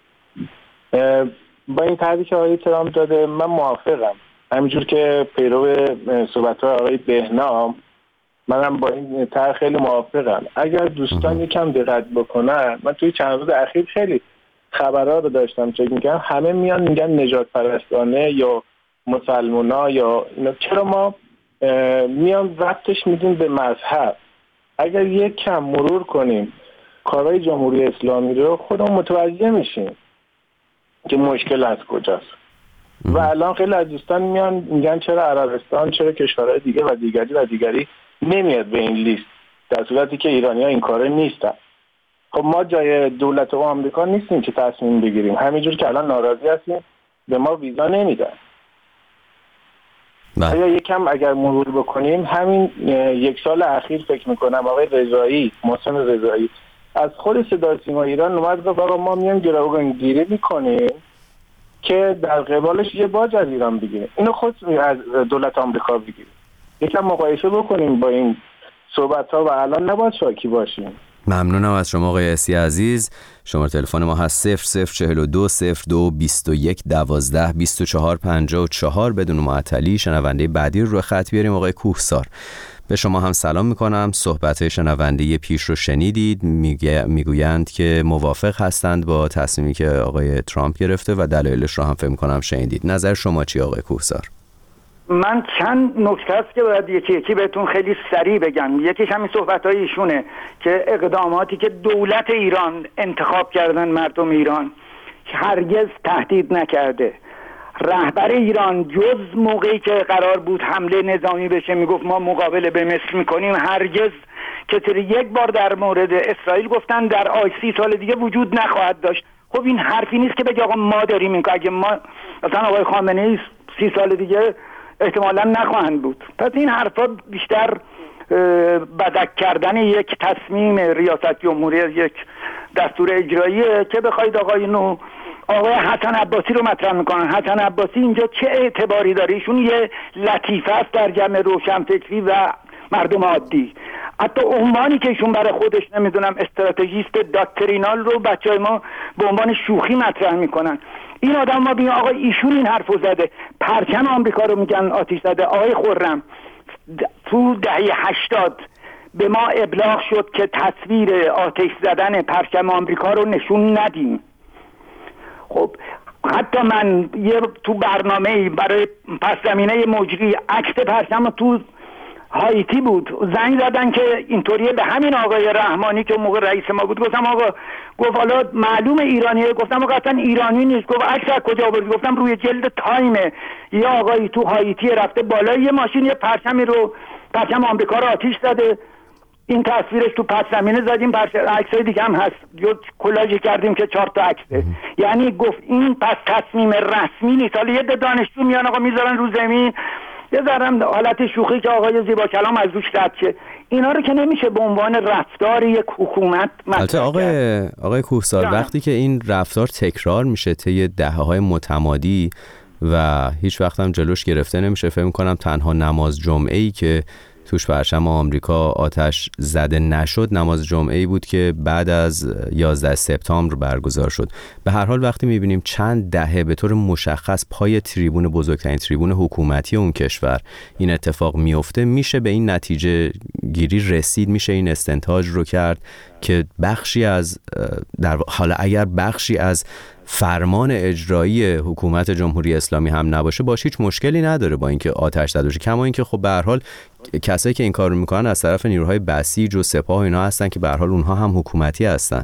با این طرحی که آقای ترامپ داده من موافقم، همینجور که پیرو صحبت‌های آقای بهنام منم با این طرح خیلی موافقم. اگر دوستان یکم دقت بکنن، من توی چند روز اخیر خیلی خبرها رو داشتم چک میگم، همه میان میگن نجات پرستانه یا مسلمونا یا اینا. چرا ما میان وقتش میدیم به مذهب؟ اگر یک کم مرور کنیم کارهای جمهوری اسلامی رو خودمون متوجه میشیم که مشکل از کجاست. و الان خیلی از دوستان میان میگن چرا عربستان، چرا کشورهای دیگه و دیگری و دیگری نمیاد به این لیست، در صورتی که ایرانی ها این کاره نیستن. خب ما جای دولت و آمریکا نیستیم که تصمیم بگیریم، همینجور که الان ناراضی هستیم به ما ویزا نمیدن. آیا یکم اگر مرور بکنیم همین یک سال اخیر فکر میکنم آقای رضایی، محسن رضایی از خود صدای سیما ایران اومد گفت آقا ما میایم گروگانگیری میکنیم که در قبالش یه باج از ایران بگیریم. اینو خود از دولت آمریکا بگیریم. یکم مقایسه بکنیم با این صحبت ها و الان نباید شاکی باشیم. ممنونم از شما آقای اسی عزیز. شماره تلفن ما هست صفر صفر چهل و دو صفر دو بیست و یک دوازده بیست و چهار پنجاه و چهار. بدون معطلی شنونده بعدی رو خط بیاریم. آقای کوهسار، به شما هم سلام میکنم. صحبت شنونده پیش رو شنیدید، میگویند که موافق هستند با تصمیمی که آقای ترامپ گرفته و دلایلش رو هم فکر میکنم شنیدید. نظر شما چی آقای کوهسار؟ من چند نکته است که باید یکی یکی بهتون خیلی سریع بگم. یکیش همین صحبت‌های ایشونه که اقداماتی که دولت ایران انتخاب کردن مردم ایران هرگز تهدید نکرده. رهبر ایران جز موقعی که قرار بود حمله نظامی بشه میگفت ما مقابله به مصر میکنیم، هرگز که یک بار در مورد اسرائیل گفتن در آی سی سال دیگه وجود نخواهد داشت. خب این حرفی نیست که بگه آقا ما داریم این که اگه ما مثلا آقای خامنه ای سی سال دیگه احتمالا نخواهند بود. پس این حرفا بیشتر بدک کردن یک تصمیم ریاست جمهوری، یک دستور اجراییه که بخواید آقای نو آقای حسن عباسی رو مطرح میکنن. حسن عباسی اینجا چه اعتباری داره؟ ایشون یه لطیفه است در جمع روشنفکری و مردم عادی. حتی عنوانی که ایشون برای خودش نمیدونم استراتژیست داکترینال رو بچهای ما به عنوان شوخی مطرح میکنن. این آدم ما بگیم آقا ایشون این حرفو زده، پرچم آمریکا رو میگن آتش زده. آقای خرم تو دهه هشتاد به ما ابلاغ شد که تصویر آتش زدن پرچم آمریکا رو نشون ندیم. خب حتی من یه تو برنامه برای پس زمینه مجری عکس پرچم تو هایتی بود، زنگ زدن که اینطوریه به همین آقای رحمانی که موقع رئیس ما بود. گفتم آقا، گفت حالا معلوم ایرانیه. گفتم آقا اصلا ایرانی نیست. گفت عکس از کجا آوردی؟ گفتم روی جلد تایمه، یه آقایی تو هایتی رفته بالای یه ماشین یه پرچمی رو، پرچم آمریکا رو آتیش زده، این تصویرش تو پس زمینه زدیم، عکسای دیگه هم هست، کلاژ کردیم که چهار تا عکسه. یعنی گفت این پس تصمیم رسمی نیست. حالا یه دانشجو میان آقا میذارن رو زمین، یه ذرم حالت شوخی که آقای زیبا کلام از روش رد شه، اینا رو که نمیشه به عنوان رفتار یک حکومت البته آقای آقای کوهسار، وقتی که این رفتار تکرار میشه طی دهه‌های متمادی و هیچ وقت هم جلوش گرفته نمیشه، فکر می‌کنم تنها نماز جمعه‌ای که توش پرچم آمریکا آتش زده نشد نماز جمعه‌ای بود که بعد از یازده سپتامبر برگزار شد. به هر حال وقتی می‌بینیم چند دهه به طور مشخص پای تریبون، بزرگترین تریبون حکومتی اون کشور این اتفاق میفته، میشه به این نتیجه گیری رسید، میشه این استنتاج رو کرد که بخشی از در حالا اگر بخشی از فرمان اجرایی حکومت جمهوری اسلامی هم نباشه، باشه هیچ مشکلی نداره با اینکه آتش زده بشه. کما اینکه خب به هر حال کسایی که این کارو میکنن از طرف نیروهای بسیج و سپاه و اینا هستن که به هر حال اونها هم حکومتی هستن.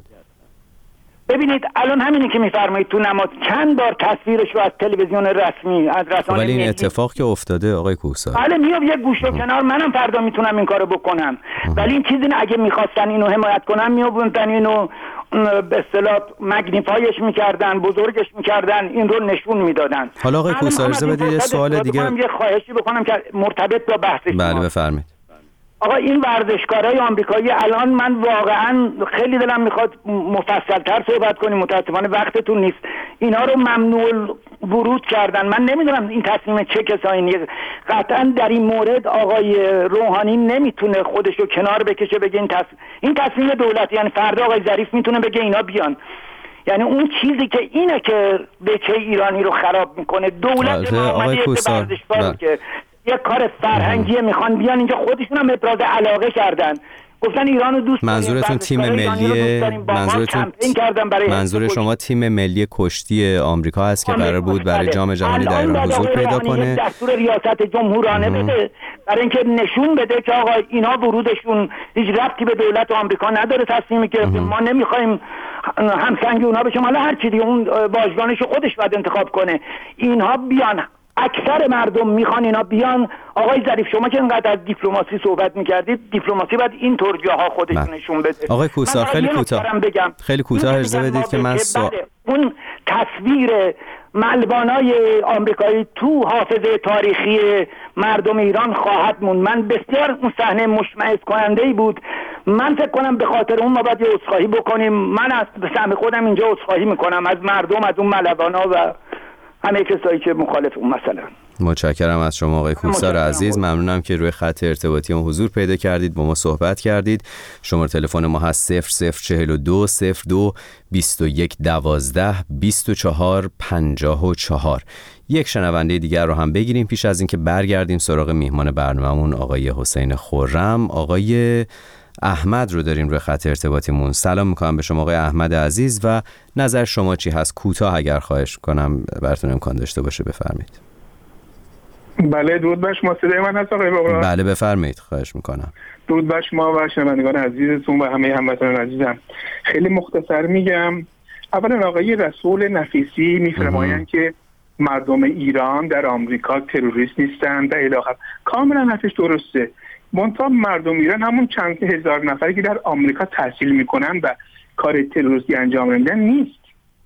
ببینید الان همینی که میفرمایید تو نماز چند بار تصویرش رو از تلویزیون رسمی، از رسانه، ولی این اتفاق که افتاده آقای کوهسار، بله میام یه گوشه کنار، منم فردا میتونم این کارو بکنم. ولی این چیزی نه، اگه میخواستن اینو حمایت کنن میآوردن اینو به اصطلاح مگنیفایش میکردن، بزرگش میکردن، این رو نشون میدادن. حالا آقای کوهسار اجازه بدید یه سوال دیگه من یه خواهشی بکنم که مرتبط با بحث شما. بله بفرمایید. آقا این ورزشکارای آمریکایی الان من واقعا خیلی دلم میخواد مفصل‌تر صحبت کنیم، متاسفانه وقتتون نیست. اینا رو ممنوع ورود کردن. من نمیدونم این تصمیم چه کسایی، قطعا در این مورد آقای روحانی نمیتونه خودشو کنار بکشه بگه این تصمیم این تصمیم دولت، یعنی فردا آقای ظریف میتونه بگه اینا بیان. یعنی اون چیزی که اینه که بچه ایرانی رو خراب میکنه دولت محمدی ورزشکار که یک کار فرهنگی میخوان بیان اینجا، خودشون هم ابراز علاقه کردن، گفتن ایران رو دوست داریم. منظورتون تیم ملی، منظورتون منظور شما تیم ملی کشتی آمریکا هست که قرار بود برای جام جهانی در ایران حضور پیدا کنه، دستور ریاست جمهورانه بده برای اینکه نشون بده که آقا اینا ورودشون هیچ ربطی به دولت آمریکا نداره، تصمیمی که ما نمیخوایم همسنگ اونها بشیم، حالا هر چی دیگه اون واژگانش خودش باید انتخاب کنه. اینها بیان، اکثر مردم میخوان اینا بیان. آقای ظریف شما که اینقدر از دیپلماسی صحبت میکردید، دیپلماسی باید این طور جاها خودش نشون بده. آقای کوهسار خیلی کوتاه خیلی کوتاه اجازه بدید که من سا... اون تصویر ملوانای آمریکایی تو حافظه تاریخی مردم ایران خواهد موند. من بسیار اون صحنه مشمئز کننده ای بود. من فکر کنم به خاطر اون ما باید یه عذرخواهی بکنیم. من از سهم خودم اینجا عذرخواهی میکنم از مردم، از اون ملوانا و همه کسایی که مخالف اون مثلا. متشکرم از شما آقای کوهسار عزیز، ممنونم که روی خط ارتباطی ما حضور پیدا کردید، با ما صحبت کردید. شماره تلفن ما هست صفر صفر چهل و دو صفر دو بیست و یک دوازده بیست و چهار پنجاه و چهار. یک شنونده دیگر رو هم بگیریم پیش از اینکه برگردیم سراغ میهمان برنامه‌مون آقای حسین خرم. آقای احمد رو داریم روی خط ارتباطیمون. سلام میکنم به شما آقای احمد عزیز و نظر شما چی هست؟ کوتاه اگر خواهش کنم براتون امکان داشته باشه بفرمایید. بله درود بر شما، صدای من هست آقای بغرا؟ بله بفرمایید، خواهش میکنم. درود بر شما و شنوندگان عزیزتون و همه هموطنان عزیزم. خیلی مختصر میگم. اولا آقای رسول نفیسی میفرمایند که مردم ایران در آمریکا تروریست نیستند و الی آخر. کاملا حرفش درسته. منتها مردم ایران همون چند هزار نفری که در آمریکا تحصیل میکنن و کار تروریستی انجام میدن نیست.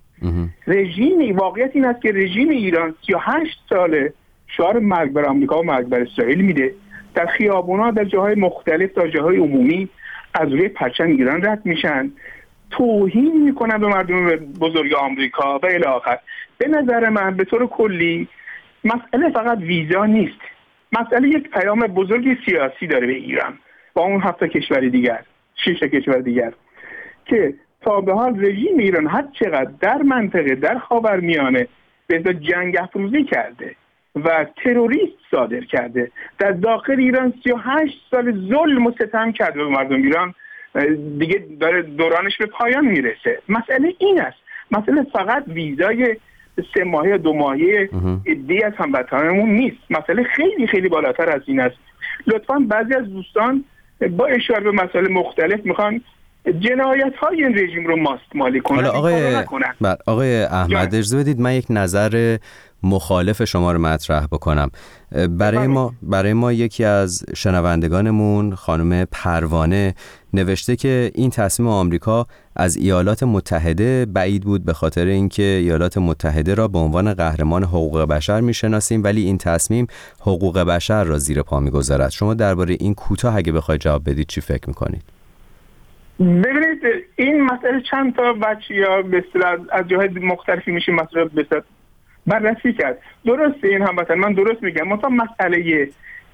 رژیم، واقعیت این است که رژیم ایران سی و هشت ساله شعار مرگ بر آمریکا و مرگ بر اسرائیل میده. در خیابونا، در جاهای مختلف، در جاهای عمومی از روی پرچم ایران رد میشن، توهین میکنن به مردم بزرگ آمریکا و الی آخر. به نظر من به طور کلی مسئله فقط ویزا نیست، مسئله یک پیام بزرگ سیاسی داره به ایران با اون هفت کشور دیگر، شش کشور دیگر، که تا به حال رژیم ایران هر چقدر در منطقه، در خاورمیانه به ازای جنگ افروزی کرده، و تروریست صادر کرده. در داخل ایران سی و هشت سال ظلم و ستم کرده به مردم ایران، دیگه داره دورانش به پایان میرسه. مسئله این است، مسئله فقط ویزای سه ماهه دو ماهه عده‌ای از هموطنانمون نیست، مسئله خیلی خیلی بالاتر از این است. لطفاً بعضی از دوستان با اشاره به مسائل مختلف میخوان جنایت های این رژیم رو ماستمالی کنن. حالا آقای آقای احمد اجازه بدید من یک نظر مخالف شما رو مطرح بکنم. برای ما برای ما یکی از شنوندگانمون خانم پروانه نوشته که این تصمیم آمریکا از ایالات متحده بعید بود، به خاطر اینکه ایالات متحده را به عنوان قهرمان حقوق بشر میشناسیم ولی این تصمیم حقوق بشر را زیر پا میگذارد. شما درباره این کوتاه اگه بخواید جواب بدید چی فکر میکنید؟ ببینید این مسئله چند تا بچه یا به اصطلاح از جاهای مختلفی میشه مسئله به اصطلاح بررسی کرد. درسته این هموطن، من درست میگم، مثلا مسئله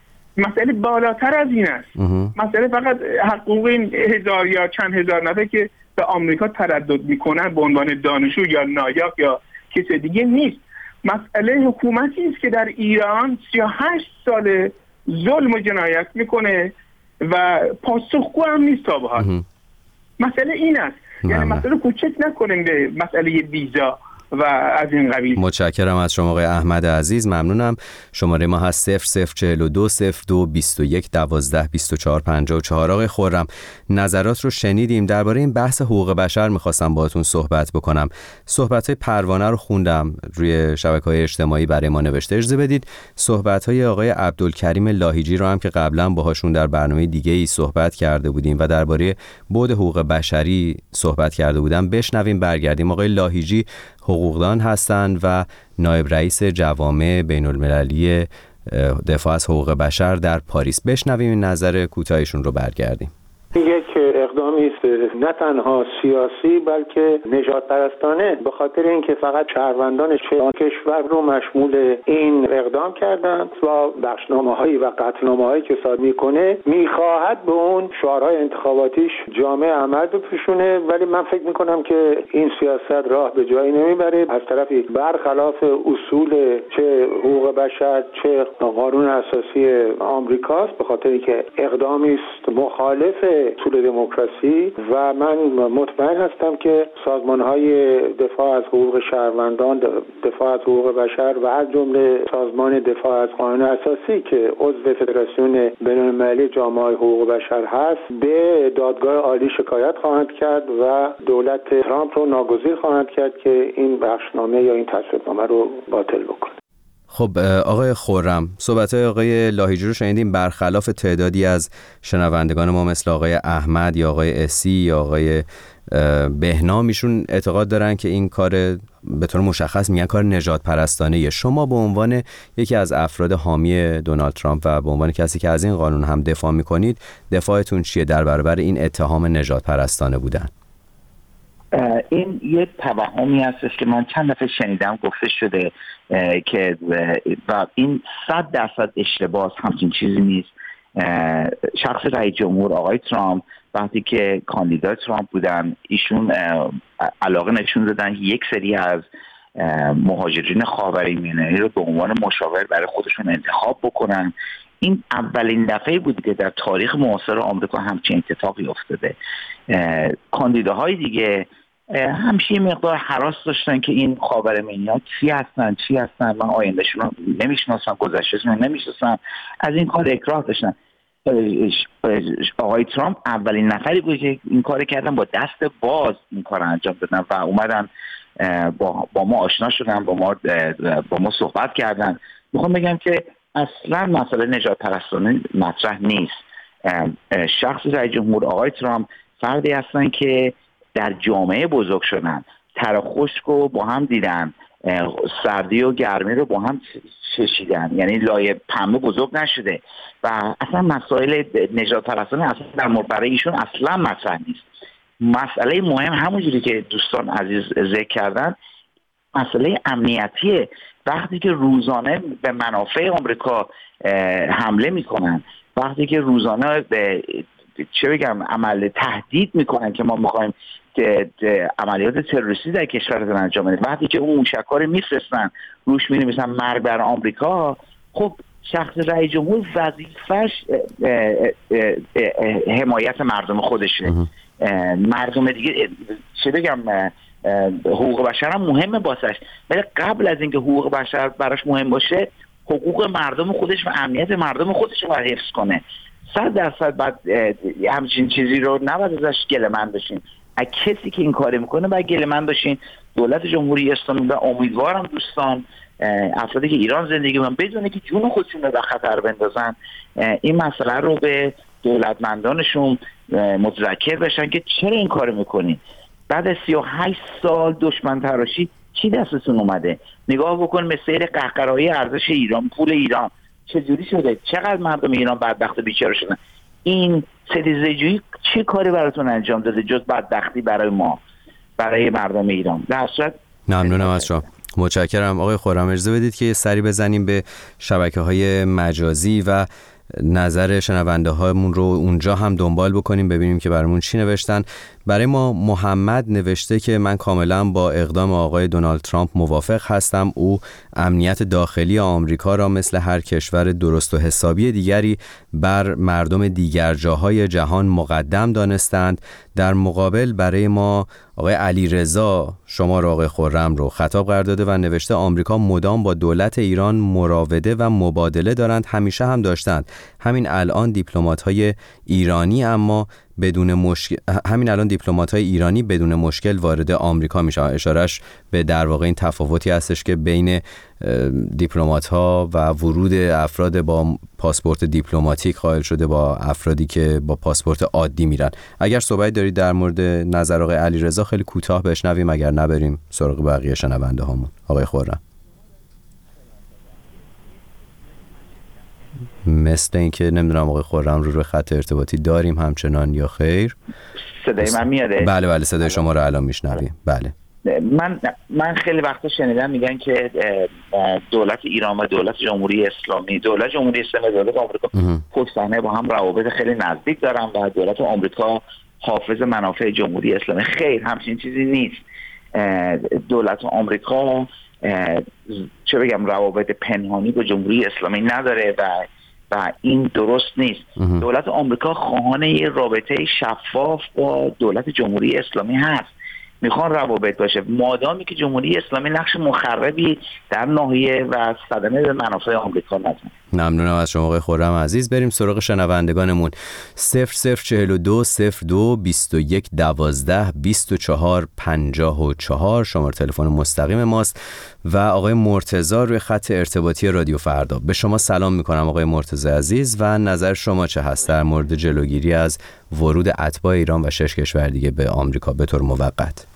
مسئله بالاتر از این است. مسئله فقط حقوق این هزار یا چند هزار نفر که به آمریکا تردد میکنن به عنوان دانشجو یا نایاک یا کسی دیگه نیست. مسئله حکومتی است که در ایران سی و هشت سال ظلم و جنایت میکنه و پاسخگو هم نیست تا به حال. مسئله این است. یعنی مسئله کوچک نکنیم به مسئله ویزا و از این قبیل. متشکرم از شما آقای احمد عزیز، ممنونم. شماره ما هست صفر صفر چهل و دو صفر دو بیست و یک دوازده بیست و چهار پنجاه و چهار. آقای خرم نظرات رو شنیدیم. درباره این بحث حقوق بشر میخواستم باهاتون صحبت بکنم. صحبت‌های پروانه رو خوندم روی شبکه‌های اجتماعی برای ما نوشته. اجازه بدید صحبت‌های آقای عبدالکریم لاهیجی رو هم که قبلا باهاشون در برنامه دیگه‌ای صحبت کرده بودیم و درباره بعد حقوق بشری صحبت کرده بودم بشنویم، برگردیم. آقای لاهیجی حقوقدان هستند و نایب رئیس جوامع بین المللی دفاع از حقوق بشر در پاریس. بشنویم این نظر کوتاهشون رو، برگردیم. یک اقدامی است نه تنها سیاسی بلکه نژاد پرستانه، به خاطر اینکه فقط شهروندان کشور رو مشمول این اقدام کردند و بخشنامه‌هایی و قطعنامه‌هایی که صادر میکنه میخواهد به اون شعارهای انتخاباتیش جامع عمل بپوشونه. ولی من فکر میکنم که این سیاست راه به جایی نمیبره. از طرفی برخلاف اصول چه حقوق بشر چه قانون اساسی آمریکاست، به خاطر اینکه اقدامی است مخالف اصول دموکراسی و من مطمئن هستم که سازمان‌های دفاع از حقوق شهروندان، دفاع از حقوق بشر و از جمله سازمان دفاع از قانون اساسی که عضو فدراسیون بین‌المللی جامعه حقوق بشر هست به دادگاه عالی شکایت خواهند کرد و دولت ترامپ رو ناگزیر خواهند کرد که این بخشنامه یا این تصویبنامه رو باطل بکنه. خب آقای خرم، صحبت‌های آقای لاهیجی رو شنیدیم. برخلاف تعدادی از شنوندگان ما مثل آقای احمد یا آقای اسی یا آقای بهنام، ایشون اعتقاد دارن که این کار به طور مشخص میگن کار نژاد پرستانه. شما به عنوان یکی از افراد حامی دونالد ترامپ و به عنوان کسی که از این قانون هم دفاع میکنید، دفاعتون چیه در برابر این اتهام نژاد پرستانه بودن؟ این یه توهمی هستش که من چند دفعه شنیدم گفته شده که و این صد درصد اشتباه، همچین چیزی نیست. شخص رئیس جمهور آقای ترامپ وقتی که کاندیدای ترامپ بودن، ایشون علاقه نشون دادن یک سری از مهاجرین خاورمیانه رو به عنوان مشاور برای خودشون انتخاب بکنن. این اولین دفعه بود که در تاریخ معاصر آمریکا همچین اتفاقی افتاده. کاندیداهای دیگه همیشه یه مقدار هراس داشتن که این خاورمیانی‌ها کی هستن چی هستن، من آیندهشون رو نمیشناسم، گذشتهشون رو نمیشناسم، از این کار اکراه داشتن. آقای ترامپ اولین نفری بود که این کار کردن، با دست باز این کار انجام دادن و اومدن با, با ما آشنا شدن، با ما با ما صحبت کردن. میخوام بگم که اصلا مسئله نژاد پرستانه مطرح نیست. شخص رئیس جمهور آقای ترامپ فردی هستن که در جامعه بزرگ شدن، تر و خشک رو با هم دیدن، سردی و گرمی رو با هم چشیدن، یعنی لایه پنبه بزرگ نشده و اصلا مسائل نژاد پرستانه اصلا در مورد برای ایشون اصلا مطرح نیست. مسئله مهم همونجوری که دوستان عزیز ذکر کردن مسئله امنیتیه. وقتی که روزانه به منافع آمریکا حمله میکنن، وقتی که روزانه به چه بگم عمل تهدید میکنن که ما میخوایم عملیات تروریستی در کشورتون انجام بدید. وقتی که اون موشک‌ها رو میفرستن روش می‌نویسن مرگ بر آمریکا، خب شخص رئیس جمهور وظیفه‌اش حمایت مردم خودشه. مردم دیگه چه بگم، حقوق بشر هم مهمه باسش، ولی قبل از اینکه حقوق بشر براش مهم باشه، حقوق مردم خودش و امنیت مردم خودش رو باید حفظ کنه. صد درصد بعد همچین چیزی رو نباید ازش گله‌مند بشین. از کسی که این کاری میکنه باید گله‌مند باشین. دولت جمهوری اسلامی و امیدوارم دوستان افرادی که ایران زندگی میکنن بدونه که جون خودشون رو در خطر بندازن، این مسئله رو به دولتمندانشون متذکر بشن که چرا این کارو میکنین. بعد از سی و هشت سال دشمن تراشی چی دستتون اومده؟ نگاه بکن مسیر قهقرایی ارزش ایران، پول ایران چجوری شده؟ چقدر مردم ایران بدبخت و بیچاره شدن؟ این ستیزه‌جویی چه کاری براتون انجام داده جز بدبختی برای ما، برای مردم ایران؟ در صورت ممنونم از شما. متشکرم آقای خرم. اجازه بدید که سری بزنیم به شبکه‌های مجازی و نظر شنونده هامون رو اونجا هم دنبال بکنیم، ببینیم که برامون چی نوشتن. برای ما محمد نوشته که من کاملا با اقدام آقای دونالد ترامپ موافق هستم. او امنیت داخلی آمریکا را مثل هر کشور درست و حسابی دیگری بر مردم دیگر جاهای جهان مقدم دانستند. در مقابل برای ما آقای علی رضا شما رو آقای خرم رو خطاب قرار داده و نوشته آمریکا مدام با دولت ایران مراوده و مبادله دارند، همیشه هم داشتند. همین الان دیپلمات‌های ایرانی اما بدون مشکل همین الان دیپلمات‌های ایرانی بدون مشکل وارد آمریکا میشن. اشارهش به در واقع این تفاوتی هستش که بین دیپلمات‌ها و ورود افراد با پاسپورت دیپلماتیک قائل شده با افرادی که با پاسپورت عادی میرن. اگر صحبت دارید در مورد نظر آقای علیرضا خیلی کوتاه بشنویم، اگر نبریم سراغ بقیه شنونده هامون. آقای خرم. مثل اینکه نمیدونم آقای خرم رو روی خط ارتباطی داریم همچنان یا خیر. صدای من میاده؟ بله بله صدای شما رو الان میشنویم. بله. من من خیلی وقتا شنیدم میگن که دولت ایران و دولت جمهوری اسلامی، دولت جمهوری اسلامی و دولت آمریکا پشت صحنه با هم روابط خیلی نزدیک دارن و دولت آمریکا حافظ منافع جمهوری اسلامی. خیر، همچین چیزی نیست. دولت آمریکا چه بگم روابط پنهانی با جمهوری اسلامی نداره و و این درست نیست. دولت آمریکا خواهان یه رابطه شفاف با دولت جمهوری اسلامی هست. میخوان روابط باشه، مادامی که جمهوری اسلامی نقش مخربی در ناحیه و صدمه به منافع آمریکا نزنه. ممنونم از شما آقای خرم عزیز. بریم سراغ شنوندگانمون. صفر صفر چهل و دو صفر دو بیست و یک دوازده بیست و چهار پنجاه و چهار شماره تلفن مستقیم ماست و آقای مرتضی روی خط ارتباطی رادیو فردا. به شما سلام میکنم آقای مرتضی عزیز و نظر شما چه هست در مورد جلوگیری از ورود اتباع ایران و شش کشور دیگه به آمریکا به طور موقت؟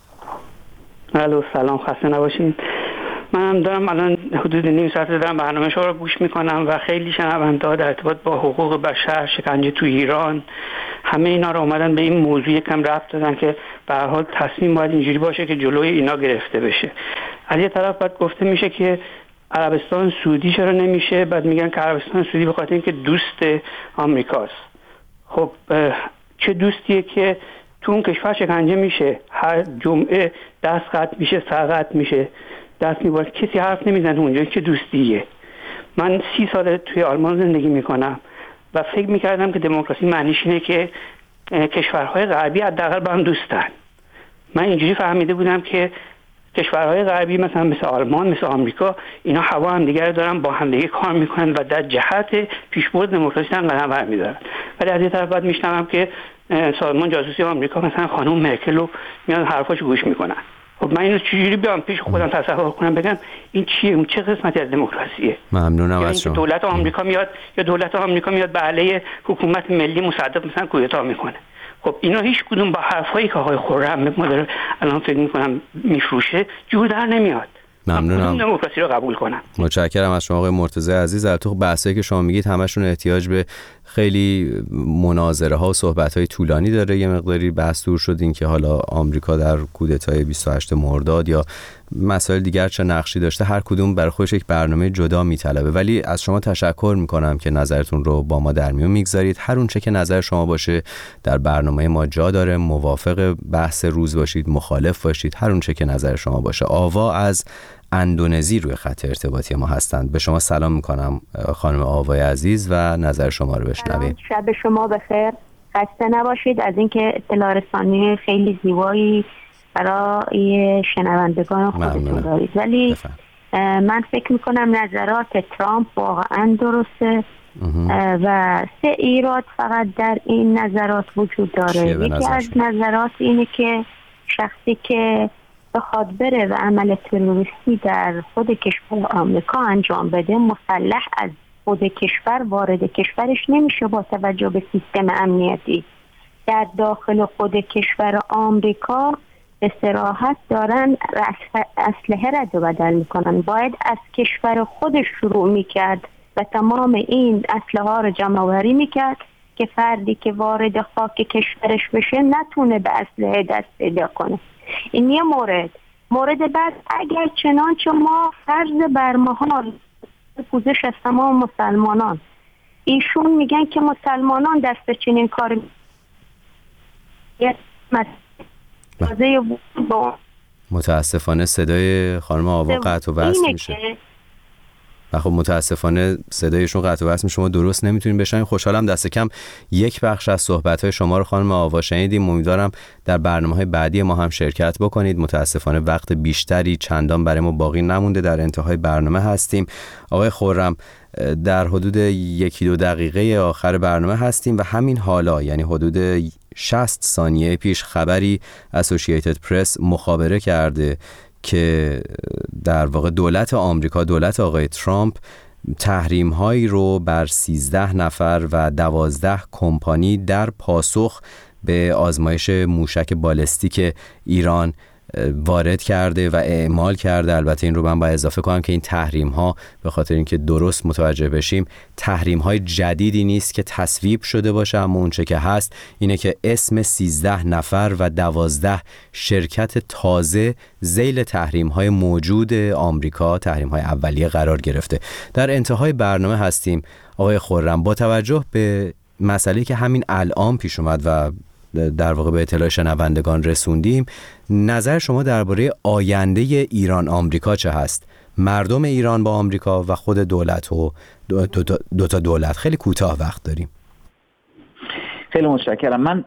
الو سلام، خسته نباشین. منم دارم الان حدود نیم ساعت دارم برنامه شما رو گوش میکنم و خیلی شنونده در ارتباط با حقوق بشر، شکنجه تو ایران، همه اینا رو اومدن به این موضوع یکم ربط دادن که به هر حال تصمیم باید اینجوری باشه که جلوی اینا گرفته بشه. از یه طرف بعد گفته میشه که عربستان سعودی چرا نمیشه، بعد میگن که عربستان سعودی به خاطر اینکه دوست آمریکاست. خب چه دوستیه که تو اون کشور شکنجه میشه، هر جمعه دست قطع میشه، سر قطع میشه، دست میباره، کسی حرف نمیزنه اونجا. چه دوستیه؟ من سی سال توی آلمان زندگی میکنم و فکر میکردم که دموکراسی معنیش اینه که کشورهای غربی حداقل با هم دوستن. من اینجوری فهمیده بودم که کشورهای غربی مثلا مثل آلمان، مثل آمریکا، اینا هوا هم دیگه دارن، با هم دیگه کار میکنن و در جهت پیشبرد دموکراسی هم قدم برمیدارن. ولی از یه طرف بعد میشنوم که سازمان جاسوسی آمریکا مثلا خانم مرکل رو میاد حرفاشو گوش میکنن. خب من اینو چجوری بیام پیش خودم تصور کنم بگم این چیه، اون چه قسمتی از دموکراسیه؟ ممنونم از شما. دولت آمریکا میاد یا دولت آمریکا میاد به علیه حکومت ملی مصدق مثلا کودتا میکنه. خب اینا هیچ کدوم با حرفایی که آقای خرم ما داره الان فکر میکنم میفروشه جور در نمیاد. ممنونم. دموکراسی رو قبول کنم. متشکرم از شما آقای مرتضی عزیز. البته بحثایی که شما میگید همشون احتیاج به خیلی مناظره ها و صحبت های طولانی داره. یه مقداری بحث دور شد این که حالا آمریکا در کودتای بیست و هشتم مرداد یا مسائل دیگر چه نقشی داشته، هر کدوم برای خودش یک برنامه جدا میطلبه. ولی از شما تشکر میکنم که نظرتون رو با ما در میون میگذارید. هر اون چه که نظر شما باشه در برنامه ما جا داره. موافق بحث روز باشید، مخالف باشید، هر اون چه که نظر شما باشه. آوا از اندونزی روی خط ارتباطی ما هستند. به شما سلام میکنم خانم آوای عزیز و نظر شما رو بشنویم. شب شما بخیر، خسته نباشید از اینکه اطلاع رسانی خیلی زیبایی برای شنوندگان خودتون دارید. ولی بفهم. من فکر میکنم نظرات ترامپ واقعا درسته و سه ایراد فقط در این نظرات وجود داره. یکی از نظرات اینه که شخصی که بخواد بره و عمل تروریستی در خود کشور آمریکا انجام بده، مسلح از خود کشور وارد کشورش نمیشه با توجه به سیستم امنیتی. در داخل خود کشور آمریکا به صراحت دارن اسلحه رد و بدل میکنن. باید از کشور خودش شروع میکرد و تمام این اسلحه ها رو جمع آوری میکرد که فردی که وارد خاک کشورش بشه نتونه به اسلحه دست پیدا کنه. این یه مورد. مورد بعد، اگر چنانچه ما فرض بر محال پوزش از تمام مسلمانان، ایشون میگن که مسلمانان دست چنین کار متاسفانه صدای خانم آوا قطع و وصل میشه و خب متاسفانه صدایشون قطع و وصل میشه، شما درست نمیتونین بشنوین. خوشحالم دست کم یک بخش از صحبت‌های شما رو خانم آوا شنیدیم. امیدوارم در برنامه‌های بعدی ما هم شرکت بکنید. متاسفانه وقت بیشتری چندان برای ما باقی نمونده، در انتهای برنامه هستیم. آقای خرم، در حدود یکی دو دقیقه آخر برنامه هستیم و همین حالا، یعنی حدود شصت ثانیه پیش، خبری اسوسییتد پرس مخابره کرده که در واقع دولت آمریکا، دولت آقای ترامپ، تحریم هایی رو بر سیزده نفر و دوازده کمپانی در پاسخ به آزمایش موشک بالستیک ایران وارد کرده و اعمال کرده. البته این رو من باید اضافه کنم که این تحریم ها، به خاطر اینکه درست متوجه بشیم، تحریم های جدیدی نیست که تصویب شده باشه، اما اون چه که هست اینه که اسم سیزده نفر و دوازده شرکت تازه ذیل تحریم های موجود آمریکا، تحریم های اولیه قرار گرفته. در انتهای برنامه هستیم آقای خرم. با توجه به مسئله که همین الان پیش اومد و در واقع به اطلاع شنوندگان رسوندیم، نظر شما درباره آینده ایران آمریکا چه هست؟ مردم ایران با آمریکا و خود دولت و دو, دو, دو, دو تا دولت. خیلی کوتاه وقت داریم. خیلی متشکرم. من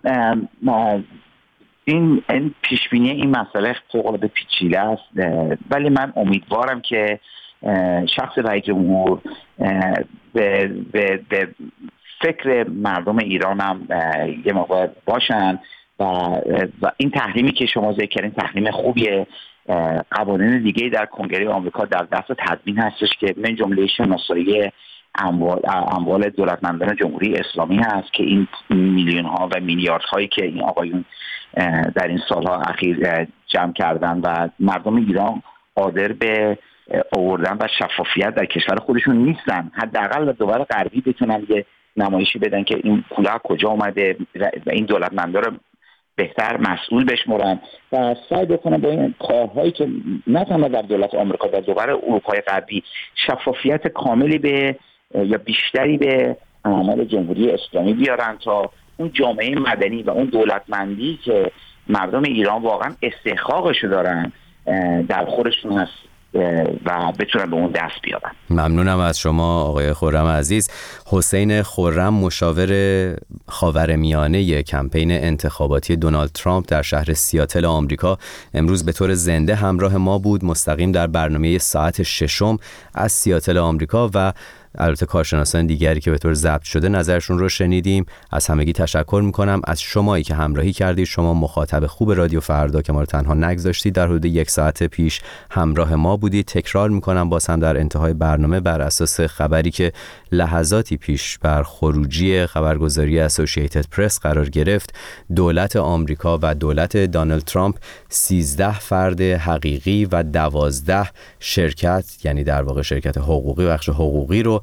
این این پیشبینی این مسئله فوق‌العاده پیچیده است، ولی من امیدوارم که شخص رئیس جمهور به به به فکر مردم ایران هم یه موقع باشن و, و این تحریمی که شما ذکر کردین تحریم خوبیه. قوانین دیگه در کنگره آمریکا در دست تدوین هستش که من جمله شناسایی اموال اموال دولتمندان جمهوری اسلامی هست که این میلیون ها و میلیارد هایی که این آقایون در این سالها اخیر جمع کردن و مردم ایران قادر به آوردن و شفافیت در کشور خودشون نیستن. حداقل به دول غربی بتونن یه نمایشی بدن که این پول کجا اومده و این دولتمندا رو بهتر مسئول بشمرن و سعی بکنن با این کارهایی که نه تنها در دولت آمریکا، در دول اروپای غربی شفافیت کاملی به یا بیشتری به عمل جمهوری اسلامی بیارن تا اون جامعه مدنی و اون دولتمندی که مردم ایران واقعا استحقاقشو دارن در خودشون هست و بتونن به اون دست بیارن. ممنونم از شما آقای خرم عزیز. حسین خرم، مشاور خاورمیانه کمپین انتخاباتی دونالد ترامپ در شهر سیاتل آمریکا، امروز به طور زنده همراه ما بود، مستقیم در برنامه ساعت ششم از سیاتل آمریکا، و البته کارشناسان دیگری که به طور ضبط شده نظرشون رو شنیدیم. از همگی تشکر میکنم. از شمایی که همراهی کردید، شما مخاطب خوب رادیو فردا که ما رو تنها نگذاشتید، در حدود یک ساعت پیش همراه ما بودید. تکرار میکنم باز هم در انتهای برنامه بر اساس خبری که لحظاتی پیش بر خروجی خبرگزاری اسوسییتد پرس قرار گرفت، دولت آمریکا و دولت دونالد ترامپ سیزده فرد حقیقی و دوازده شرکت، یعنی در واقع شرکت حقوقی، بخش حقوقی رو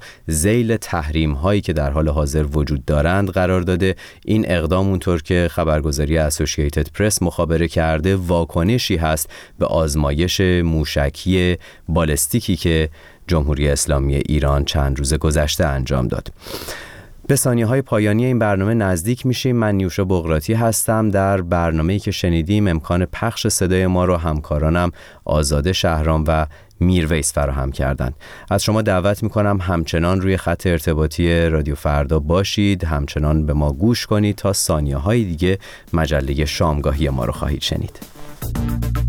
ذیل تحریم هایی که در حال حاضر وجود دارند قرار داده. این اقدام اونطور که خبرگزاری اسوسییتد پرس مخابره کرده واکنشی هست به آزمایش موشکی بالستیکی که جمهوری اسلامی ایران چند روز گذشته انجام داد. به ثانیه‌های پایانی این برنامه نزدیک میشیم. من نیوشا بقراطی هستم. در برنامه‌ای که شنیدیم امکان پخش صدای ما رو همکارانم آزاده شهرام و میرویس فراهم کردند. از شما دعوت میکنم همچنان روی خط ارتباطی رادیو فردا باشید، همچنان به ما گوش کنید. تا ثانیه‌های دیگه مجله شامگاهی ما رو خواهید شنید.